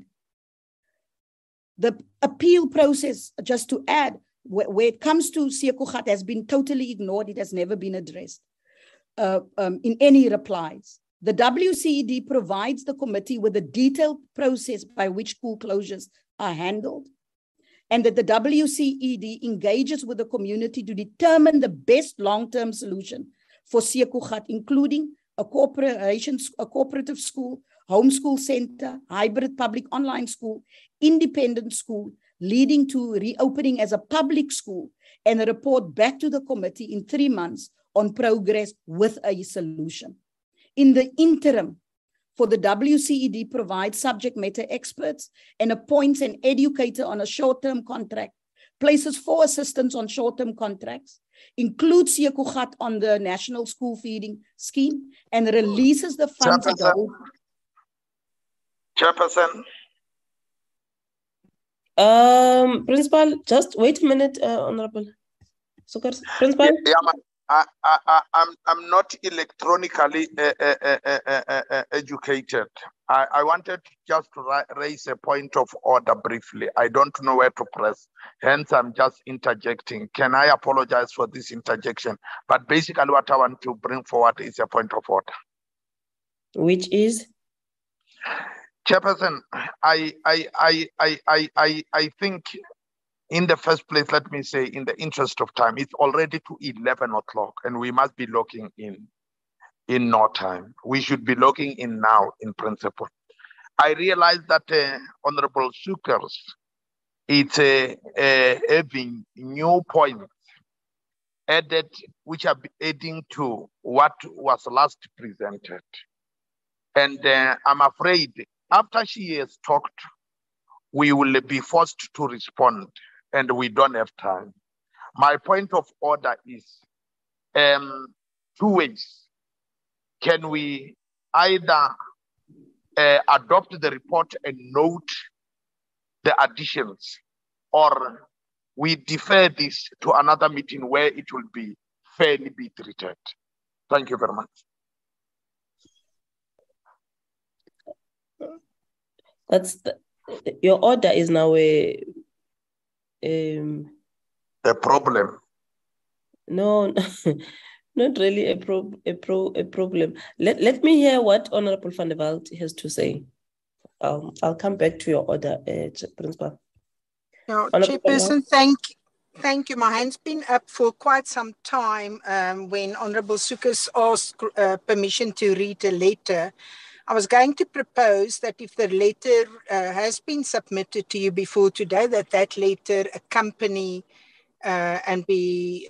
The appeal process, just to add, where it comes to Siyakugat has been totally ignored. It has never been addressed in any replies. The WCED provides the committee with a detailed process by which school closures are handled, and that the WCED engages with the community to determine the best long-term solution for Siyakugat, including a cooperative school, homeschool center, hybrid public online school, independent school, leading to reopening as a public school, and a report back to the committee in 3 months on progress with a solution. In the interim, for the WCED provides subject matter experts and appoints an educator on a short-term contract, places 4 assistants on short-term contracts, includes Siyakugat on the National School Feeding Scheme, and releases the funds. Chairperson. Principal, just wait a minute, Honorable. Principal? Yeah, I'm not electronically educated. I wanted just to raise a point of order briefly. I don't know where to press, hence I'm just interjecting. Can I apologize for this interjection? But basically what I want to bring forward is a point of order. Which is? Chairperson, I think in the first place, let me say, in the interest of time, it's already to 11 o'clock and we must be locking in. in no time. We should be logging in now, in principle. I realize that Honorable Sukers, it's having new points added, which are adding to what was last presented. And I'm afraid after she has talked, we will be forced to respond, and we don't have time. My point of order is two ways. Can we either adopt the report and note the additions, or we defer this to another meeting where it will be fairly be treated? Thank you very much. That's your order is now a problem. No, not really a problem. Let me hear what Honorable Van der Walt has to say. I'll come back to your order, Principal. No, Chairperson, thank you. My hand's been up for quite some time when Honorable Sukers asked permission to read a letter. I was going to propose that if the letter has been submitted to you before today, that letter accompany and be,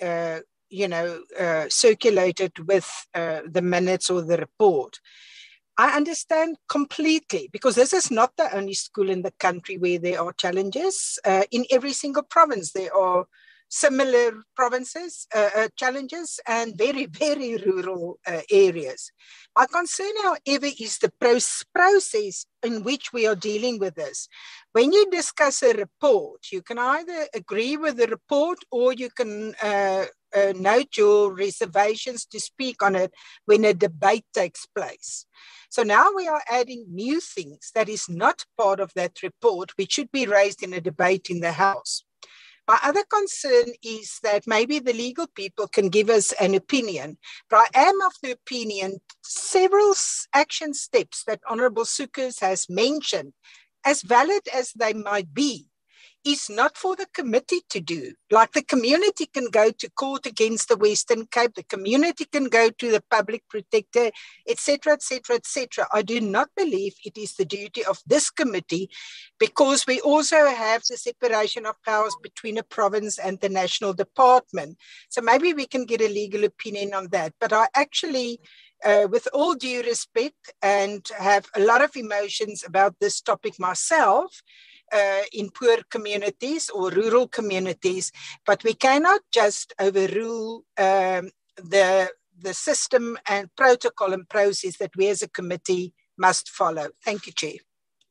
circulated with the minutes or the report. I understand completely, because this is not the only school in the country where there are challenges. In every single province, there are similar provinces, challenges, and very, very rural areas. My concern, however, is the process in which we are dealing with this. When you discuss a report, you can either agree with the report or you can note your reservations to speak on it when a debate takes place. So now we are adding new things that is not part of that report, which should be raised in a debate in the House. My other concern is that maybe the legal people can give us an opinion, but I am of the opinion several action steps that Honorable Sukers has mentioned, as valid as they might be, is not for the committee to do. Like the community can go to court against the Western Cape, the community can go to the public protector, etc., etc., etc. I do not believe it is the duty of this committee, because we also have the separation of powers between a province and the national department. So maybe we can get a legal opinion on that. But I actually, with all due respect, and have a lot of emotions about this topic myself, in poor communities or rural communities, but we cannot just overrule the system and protocol and process that we as a committee must follow. Thank you, Chair.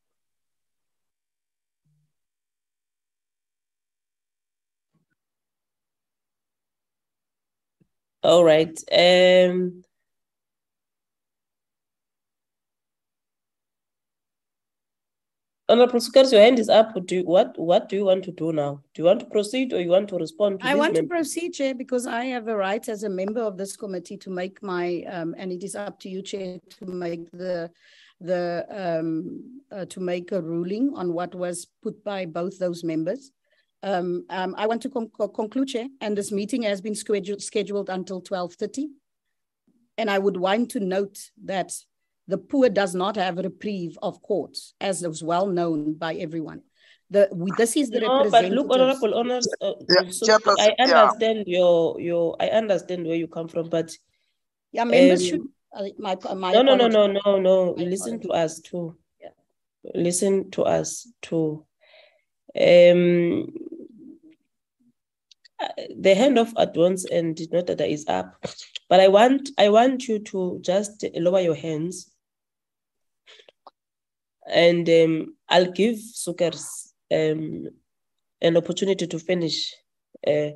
All right. Honorable Sukers, your hand is up. What do you want to do now? Do you want to proceed or you want to respond to I want to proceed, Chair, because I have a right as a member of this committee to make my, and it is up to you, Chair, to make to make a ruling on what was put by both those members. I want to conclude, Chair, and this meeting has been scheduled until 12:30. And I would want to note that the poor does not have a reprieve of courts, as was well known by everyone. This is the representative. But look, Honorable Honors, I understand I understand where you come from, but yeah, members should. No. Listen to us too. Yeah. Listen to us too. The hand of Advance and not that is up, but I want you to just lower your hands, and I'll give Sukers an opportunity to finish her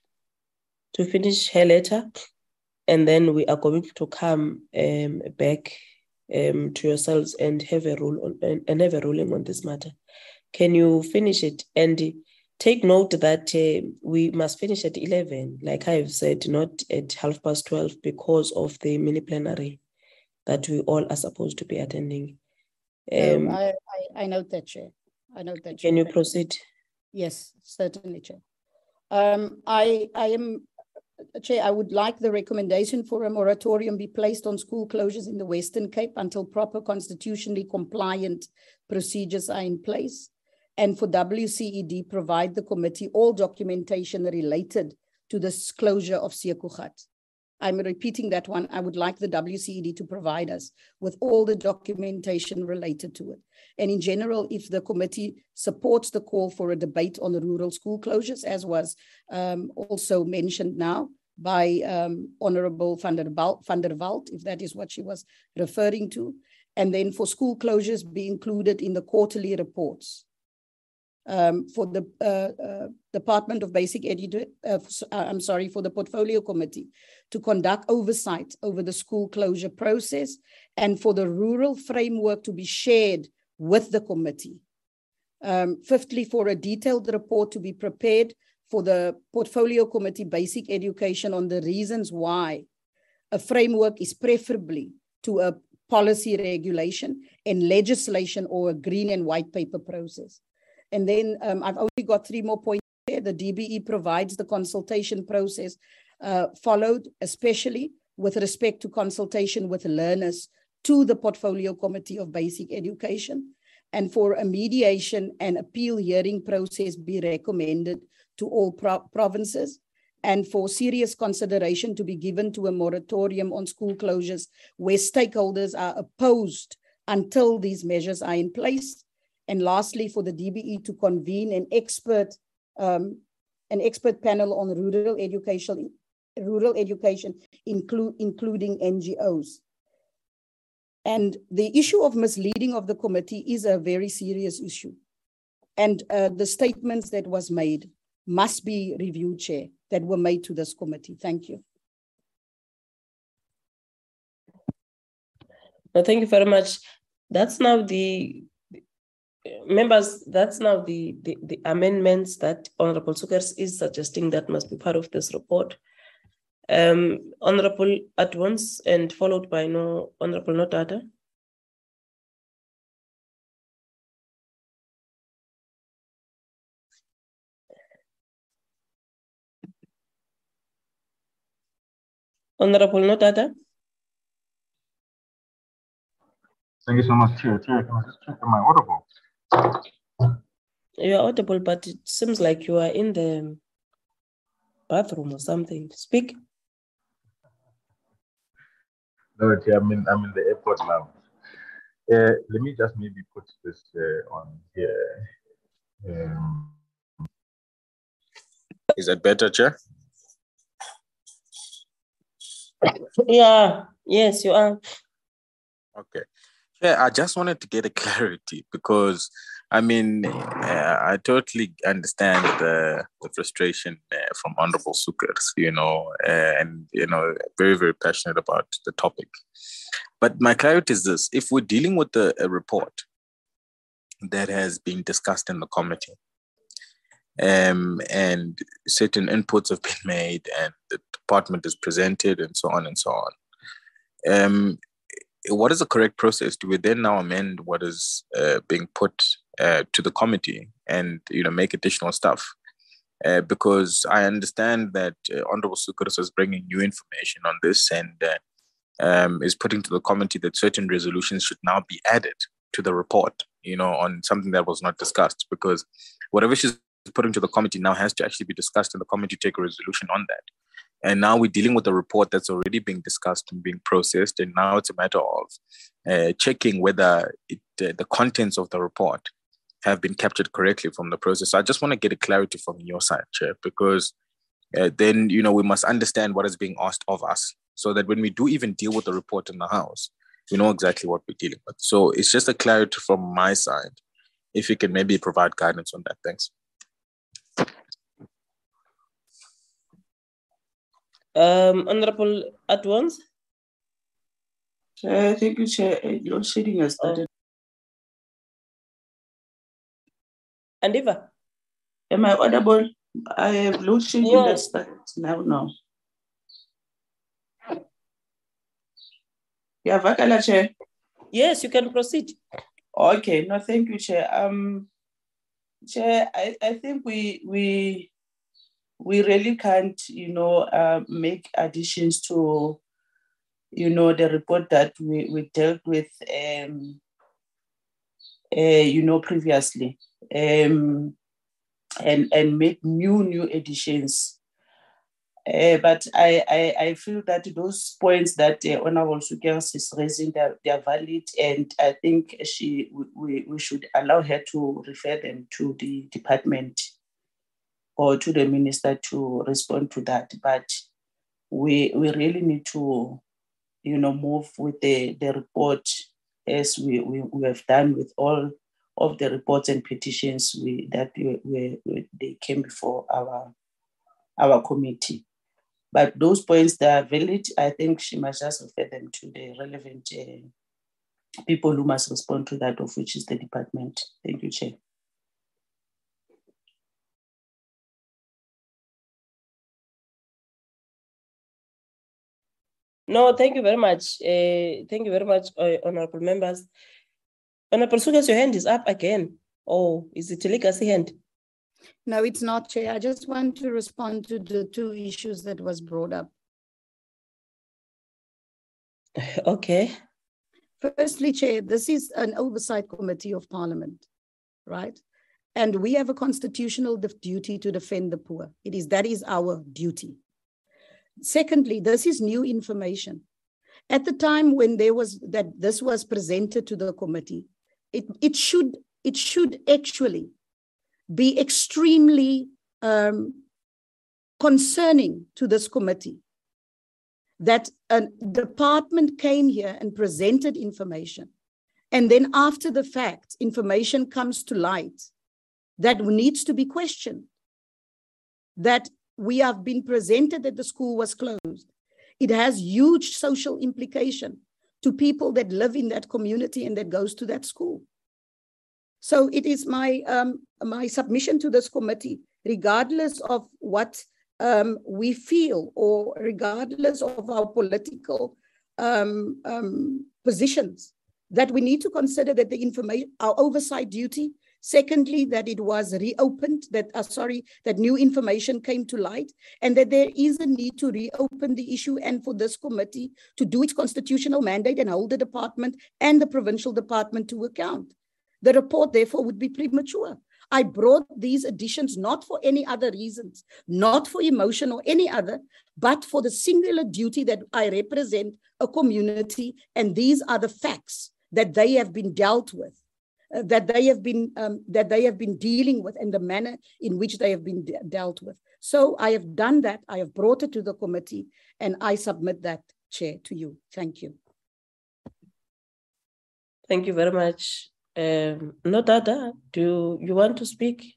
letter, and then we are going to come back to yourselves and have a ruling on this matter. Can you finish it? And take note that we must finish at 11, like I've said, not at 12:30, because of the mini plenary that we all are supposed to be attending. I note that, Chair. I note that. Can you proceed? Yes, certainly, Chair. I am Chair, I would like the recommendation for a moratorium be placed on school closures in the Western Cape until proper constitutionally compliant procedures are in place. And for WCED, provide the committee all documentation related to the closure of Siekugat. I'm repeating that one. I would like the WCED to provide us with all the documentation related to it. And in general, if the committee supports the call for a debate on the rural school closures, as was also mentioned now by Honorable van der Walt, if that is what she was referring to, and then for school closures be included in the quarterly reports. For the Department of Basic Education, for the Portfolio Committee to conduct oversight over the school closure process, and for the rural framework to be shared with the committee. Fifthly, for a detailed report to be prepared for the Portfolio Committee Basic Education on the reasons why a framework is preferably to a policy regulation and legislation or a green and white paper process. And then I've only got 3 more points here. The DBE provides the consultation process followed, especially with respect to consultation with learners to the Portfolio Committee of Basic Education. And for a mediation and appeal hearing process be recommended to all provinces. And for serious consideration to be given to a moratorium on school closures where stakeholders are opposed until these measures are in place. And lastly, for the DBE to convene an expert panel on rural education, including NGOs. And the issue of misleading of the committee is a very serious issue. And the statements that was made must be reviewed, Chair, that were made to this committee. Thank you. No, thank you very much. That's now the members, that's now the amendments that Honorable Sukers is suggesting that must be part of this report. Honorable Adwans and followed by Honorable Notata. Honorable Notata. Thank you so much, Chair. Chair, can I just check, am I audible? You are audible, but it seems like you are in the bathroom or something. Speak. No, Chair, I'm in the airport lounge. Let me just maybe put this on here. Is that better, Chair? Yeah, yes, you are. Okay. Yeah, I just wanted to get a clarity because, I mean, I totally understand the frustration from Honorable Sukers, and, very, very passionate about the topic. But my clarity is this: if we're dealing with a report that has been discussed in the committee, and certain inputs have been made and the department is presented and so on and so on, what is the correct process? Do we then now amend what is being put to the committee and make additional stuff? Because I understand that Honorable Sukers is bringing new information on this and is putting to the committee that certain resolutions should now be added to the report, on something that was not discussed, because whatever she's putting to the committee now has to actually be discussed in the committee, take a resolution on that. And now we're dealing with a report that's already being discussed and being processed. And now it's a matter of checking whether the contents of the report have been captured correctly from the process. So I just want to get a clarity from your side, Chair, because then, we must understand what is being asked of us so that when we do even deal with the report in the House, we know exactly what we're dealing with. So it's just a clarity from my side. If you can maybe provide guidance on that. Thanks. Honorable Adwans. Thank you, Chair. Load shedding has started. Andiva. Am I audible? I have load shedding that started now. Yeah, Vakala, Chair. Yes, you can proceed. Okay, no, thank you, Chair. Chair, I think we we really can't, make additions to, the report that we dealt with, previously, and make new additions. But I feel that those points that Honorable Sukers is raising, they are valid, and I think we should allow her to refer them to the department or to the minister to respond to that. But we really need to, move with the report as we have done with all of the reports and petitions they came before our committee. But those points that are valid, I think she must just refer them to the relevant people who must respond to that, of which is the department. Thank you, Chair. No, thank you very much. Thank you very much, honorable members. Honorable Sukers, your hand is up again. Oh, is it a legacy hand? No, it's not, Chair. I just want to respond to the two issues that was brought up. Okay. Firstly, Chair, this is an oversight committee of Parliament, right? And we have a constitutional duty to defend the poor. That is our duty. Secondly, this is new information. At the time when this was presented to the committee, it should actually be extremely concerning to this committee that a department came here and presented information, and then after the fact, information comes to light that needs to be questioned, that we have been presented that the school was closed. It has huge social implication to people that live in that community and that goes to that school. So it is my submission to this committee, regardless of what we feel or regardless of our political positions, that we need to consider that the information, our oversight duty. Secondly, that it was reopened, that new information came to light, and that there is a need to reopen the issue and for this committee to do its constitutional mandate and hold the department and the provincial department to account. The report, therefore, would be premature. I brought these additions not for any other reasons, not for emotion or any other, but for the singular duty that I represent a community, and these are the facts that they have been dealt with. That they have been dealing with and the manner in which they have been dealt with. So I have done that. I have brought it to the committee, and I submit that, Chair, to you. Thank you. Thank you very much. Nodada, do you want to speak?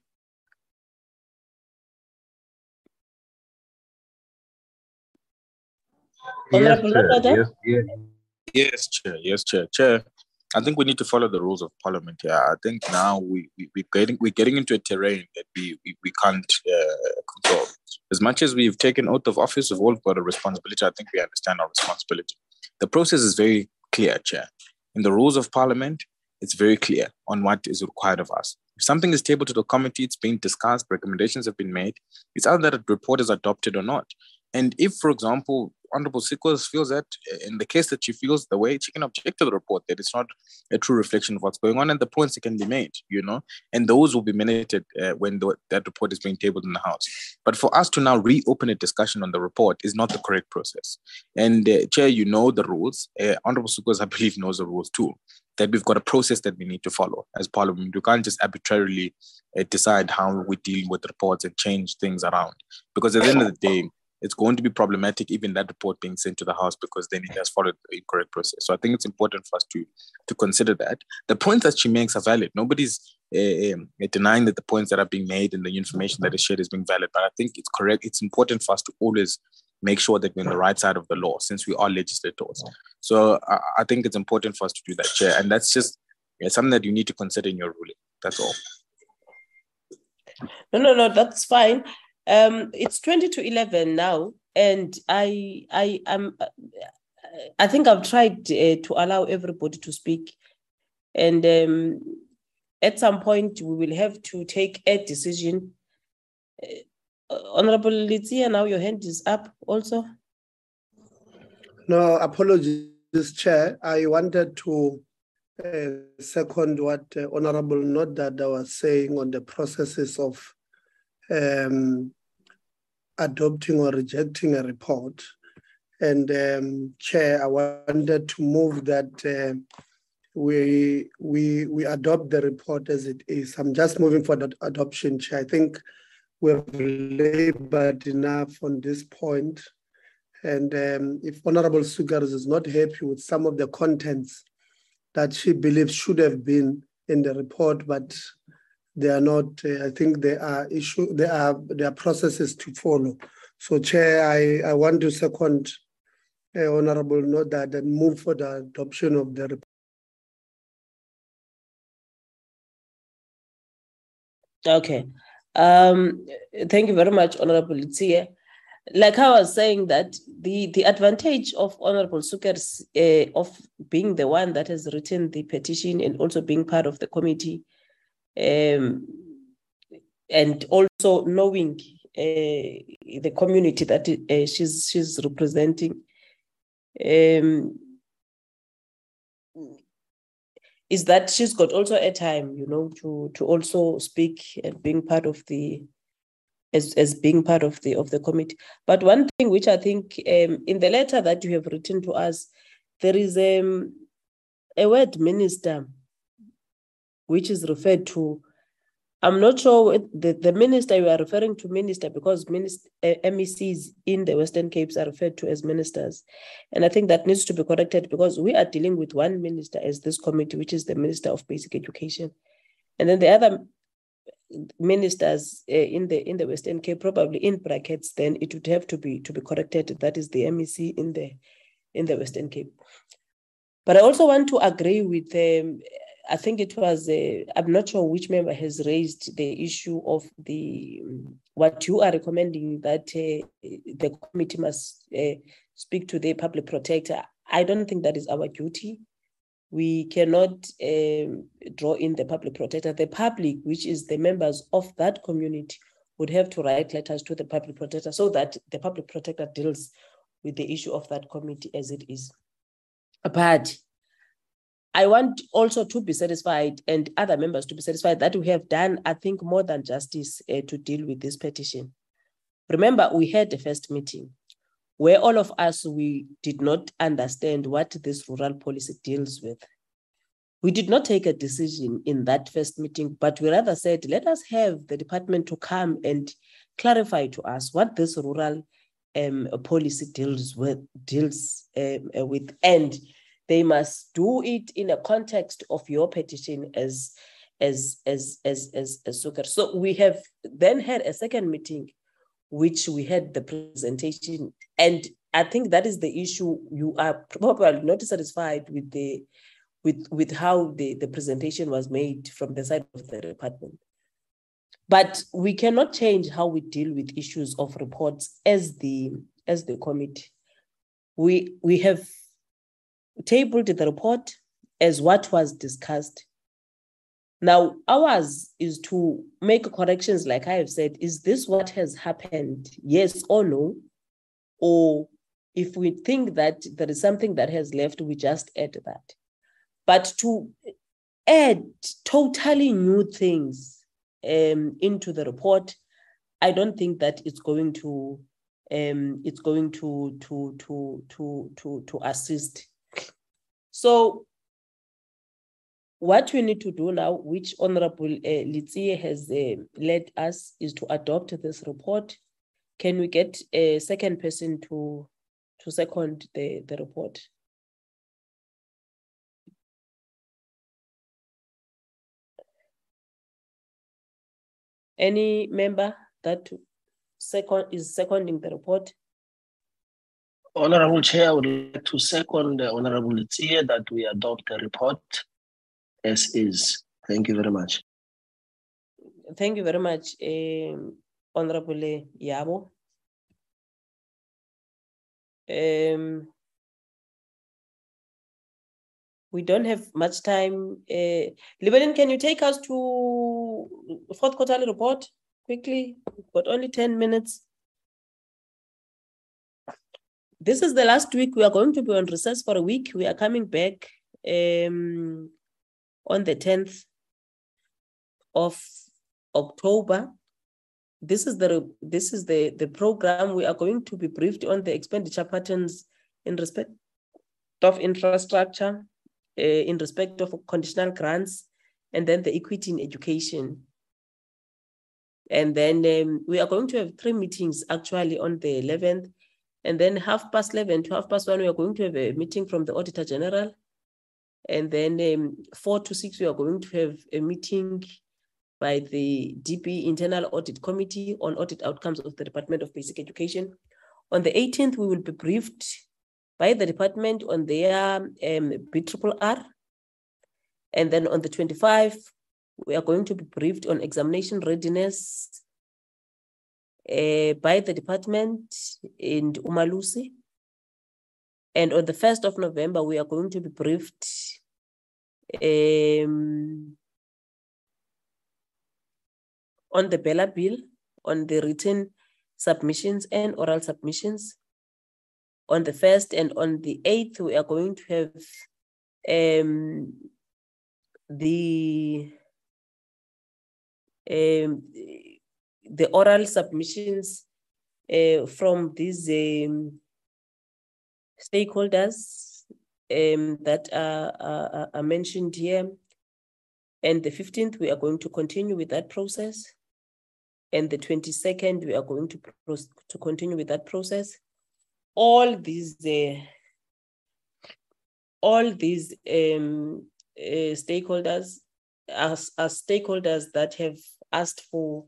Yes, Chair. Yes, Chair. Chair, I think we need to follow the rules of Parliament here. I think now we're getting into a terrain that we can't control. As much as we've taken oath of office, we've all got a responsibility. I think we understand our responsibility. The process is very clear, Chair. In the rules of Parliament, it's very clear on what is required of us. If something is tabled to the committee, it's being discussed, recommendations have been made, it's either that a report is adopted or not. And if, for example, Honorable Sukers feels that in the case that she feels the way, she can object to the report, that it's not a true reflection of what's going on, and the points that can be made, and those will be minuted when that report is being tabled in the House. But for us to now reopen a discussion on the report is not the correct process. And Chair, you know the rules. Honorable Sukers, I believe, knows the rules too, that we've got a process that we need to follow as Parliament. You can't just arbitrarily decide how we deal with reports and change things around, because at the end of the day, it's going to be problematic, even that report being sent to the House, because then it has followed the incorrect process. So I think it's important for us to consider that. The points that she makes are valid. Nobody's denying that the points that are being made and the information that is shared is being valid. But I think it's correct. It's important for us to always make sure that we're on the right side of the law, since we are legislators. So I think it's important for us to do that, Chair. And that's just something that you need to consider in your ruling. That's all. No, that's fine. It's 20 to 11 now, and I think I've tried to allow everybody to speak, and at some point we will have to take a decision. Honorable Litsia, now your hand is up also. No, apologies, Chair. I wanted to second what Honorable Nodada was saying on the processes of adopting or rejecting a report. And Chair, I wanted to move that we adopt the report as it is. I'm just moving for that adoption, Chair. I think we've labored enough on this point. And if Honorable Sugars is not happy with some of the contents that she believes should have been in the report, but they are not, I think there are processes to follow. So Chair, I want to second Honorable note that and move for the adoption of the report. Okay. Thank you very much, Honorable Litsia. Like I was saying, that the advantage of Honorable Sukers of being the one that has written the petition and also being part of the committee, and also knowing the community that she's representing, is that she's got also a time, to also speak and being part of the as being part of the committee. But one thing which I think in the letter that you have written to us, there is a word minister which is referred to. I'm not sure the minister you are referring to, minister, because MECs in the Western Capes are referred to as ministers. And I think that needs to be corrected, because we are dealing with one minister as this committee, which is the Minister of Basic Education. And then the other ministers in the Western Cape, probably in brackets, then it would have to be corrected. That is the MEC in the Western Cape. But I also want to agree with I think it was I'm not sure which member has raised the issue of what you are recommending, that the committee must speak to the public protector. I don't think that is our duty. We cannot draw in the public protector. The public, which is the members of that community, would have to write letters to the public protector so that the public protector deals with the issue of that committee as it is. But I want also to be satisfied, and other members to be satisfied, that we have done, I think, more than justice to deal with this petition. Remember, we had the first meeting where all of us, we did not understand what this rural policy deals with. We did not take a decision in that first meeting, but we rather said, let us have the department to come and clarify to us what this rural policy deals with, and they must do it in a context of your petition as Sukar. So we have then had a second meeting, which we had the presentation. And I think that is the issue. You are probably not satisfied with how the presentation was made from the side of the department. But we cannot change how we deal with issues of reports as the committee. We have tabled the report as what was discussed. Now, ours is to make corrections, like I have said. Is this what has happened? Yes or no? Or if we think that there is something that has left, we just add that. But to add totally new things into the report, I don't think that it's going to assist. So what we need to do now, which Honorable Litsie has led us, is to adopt this report. Can we get a second person to second the report? Any member that is seconding the report? Honorable Chair, I would like to second the Honorable Litsie that we adopt the report as is. Thank you very much. Thank you very much, Honorable Yabo. We don't have much time. Llewellyn, can you take us to fourth quarterly report? quickly. We've got only 10 minutes. This is the last week. We are going to be on recess for a week. We are coming back on the 10th of October. This is the program. We are going to be briefed on the expenditure patterns in respect of infrastructure, in respect of conditional grants, and then the equity in education. And then we are going to have 3 meetings actually on the 11th. And then 11:30 to 1:30, we are going to have a meeting from the Auditor General. And then 4 to 6, we are going to have a meeting by the DP Internal Audit Committee on audit outcomes of the Department of Basic Education. On the 18th, we will be briefed by the department on their BRRR. And then on the 25th, we are going to be briefed on examination readiness by the department in Umalusi. And on the 1st of November, we are going to be briefed on the Bella Bill, on the written submissions and oral submissions. On the 1st and on the 8th, we are going to have the oral submissions from these stakeholders that are mentioned here. And the 15th, we are going to continue with that process. And the 22nd, we are going to continue with that process. All these stakeholders are stakeholders that have asked for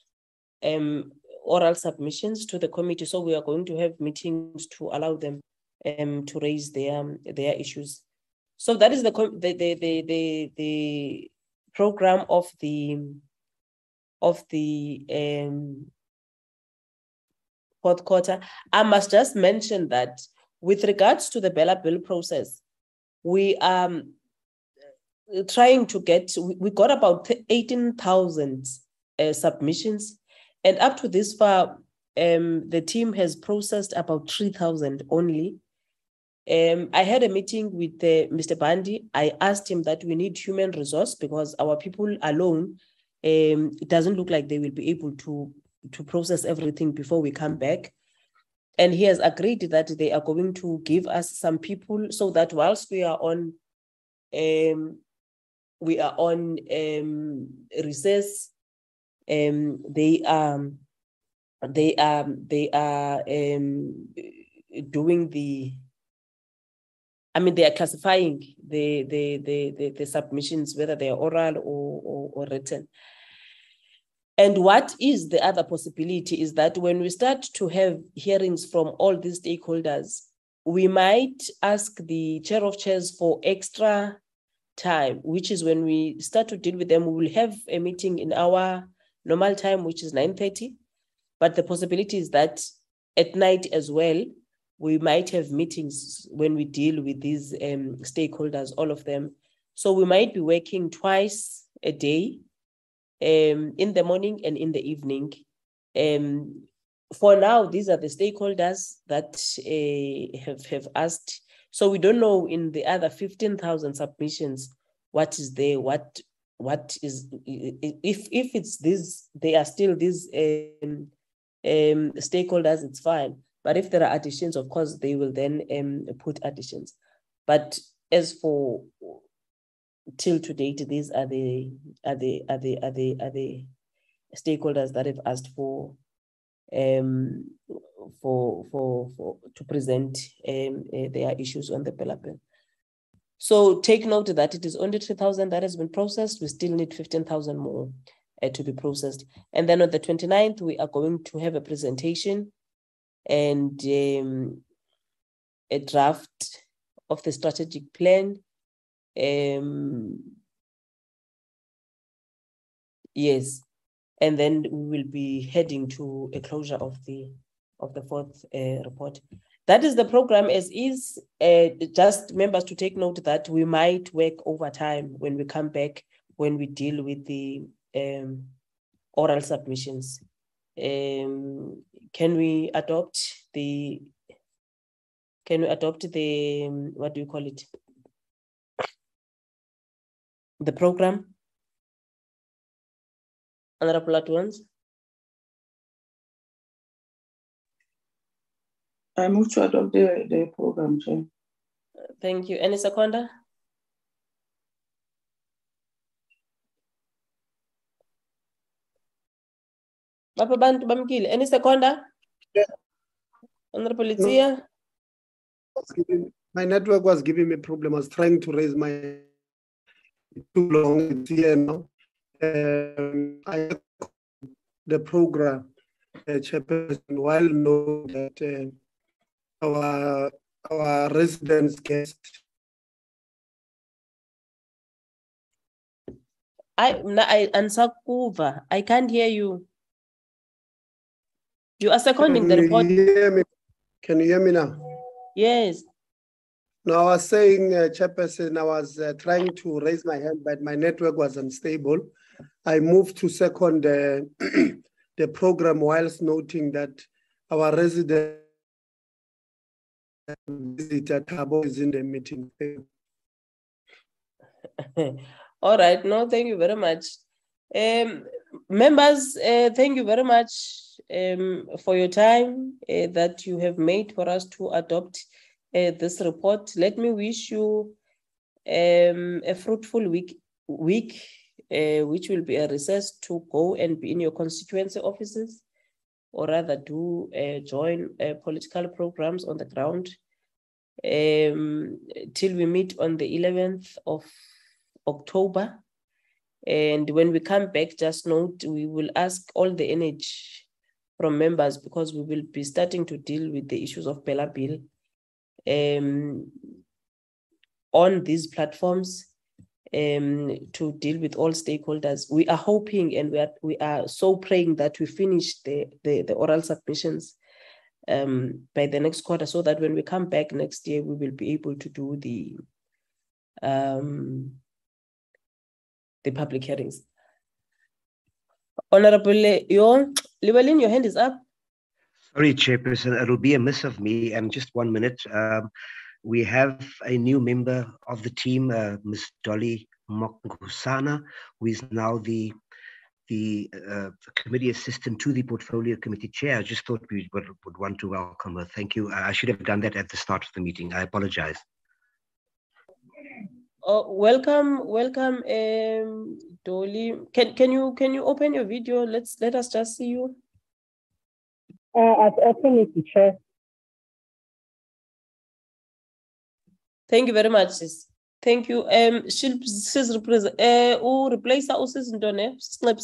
oral submissions to the committee. So we are going to have meetings to allow them to raise their issues. So that is the program of the fourth quarter. I must just mention that with regards to the Bella Bill process, we are trying to we got about 18,000 submissions, and up to this far, the team has processed about 3,000 only. I had a meeting with Mr. Bandi. I asked him that we need human resource because our people alone, it doesn't look like they will be able to process everything before we come back. And he has agreed that they are going to give us some people so that whilst we are on recess, they are doing they are classifying the submissions, whether they are oral or written. And what is the other possibility is that when we start to have hearings from all these stakeholders, we might ask the chair of chairs for extra time, which is when we start to deal with them. We will have a meeting in our normal time, which is 9:30. But the possibility is that at night as well, we might have meetings when we deal with these stakeholders, all of them. So we might be working twice a day, in the morning and in the evening. For now, these are the stakeholders that have asked. So we don't know in the other 15,000 submissions, what is there, what is, if it's this, they are still these stakeholders, it's fine. But if there are additions, of course, they will then put additions. But as for till to date, these are the stakeholders that have asked for to present their issues on the Bella Bill. So take note that it is only 3,000 that has been processed. We still need 15,000 more to be processed. And then on the 29th, we are going to have a presentation and a draft of the strategic plan. Yes, and then we will be heading to a closure of the fourth report. That is the program as is. Just members to take note that we might work overtime when we come back, when we deal with the oral submissions. Can we adopt the what do you call it? The program? Honorable Adwans? I move to adopt the program, Chair. Thank you. Any seconder? Any seconder? Yeah. Honorable Litia? My network was giving me a problem. I was trying to raise my too long. It's here now. I the program chairperson, while know that our residents guest. I can't hear you. You are seconding the report. Can you hear me now? Yes. No, I was saying, Chairperson, I was trying to raise my hand, but my network was unstable. I moved to second the program whilst noting that our resident visitor Thabo is in the meeting. All right. No, thank you very much. Members, thank you very much for your time that you have made for us to adopt this report. Let me wish you a fruitful week, which will be a recess to go and be in your constituency offices, or rather do join political programs on the ground till we meet on the 11th of October. And when we come back, just note, we will ask all the energy from members, because we will be starting to deal with the issues of Bella Bill on these platforms to deal with all stakeholders. We are hoping and we are so praying that we finish the oral submissions by the next quarter, so that when we come back next year, we will be able to do the public hearings. Honorable Llewellyn, your hand is up. Sorry, Chairperson, it'll be a miss of me. Just 1 minute. We have a new member of the team, Ms. Dolly Mokgosana, who is now the committee assistant to the portfolio committee chair. I just thought we would want to welcome her. Thank you. I should have done that at the start of the meeting. I apologize. Welcome, Dolly. Can you open your video? Let us just see you. I've opened it, Chair. Thank you very much, sis. Thank you. She's replace sis Ntone.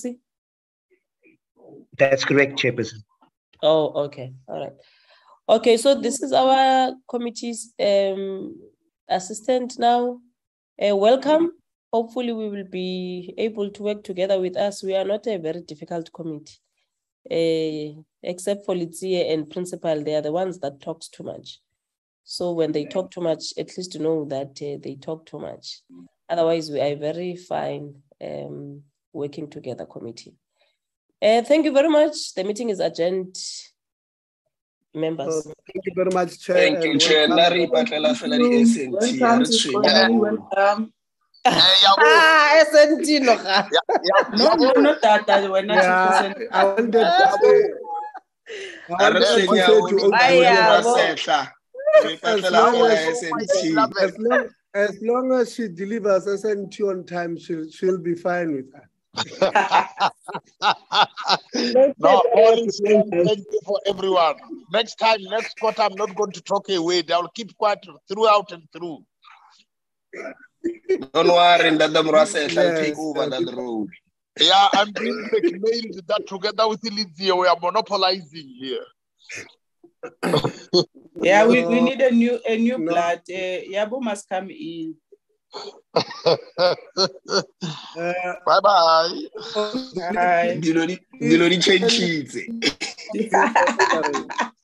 That's correct, Chairperson. Oh, okay. All right. Okay, so this is our committee's assistant now. Welcome. Hopefully we will be able to work together with us. We are not a very difficult committee. Except for Litsie and Principal, they are the ones that talks too much. So when they talk too much, at least to know that they talk too much. Otherwise, we are very fine working together committee. Thank you very much. The meeting is adjourned. Members. Thank you very much, Chair. Thank you, Chair. Larry Patlela Felari SNT. Welcome. SNT no. No, Tata. We're not. I wanted as long as she delivers SNT on time, she'll be fine with that. No, thank you for everyone. Next quarter, I'm not going to talk away. I'll keep quiet throughout and through. Don't worry, Ndadam Russell shall take over that road. Yeah, I'm being blackmailed that together with Litsie, we are monopolizing here. Yeah, we need a new blood. Yabo must come in. Bye-bye. Diloni change sheets.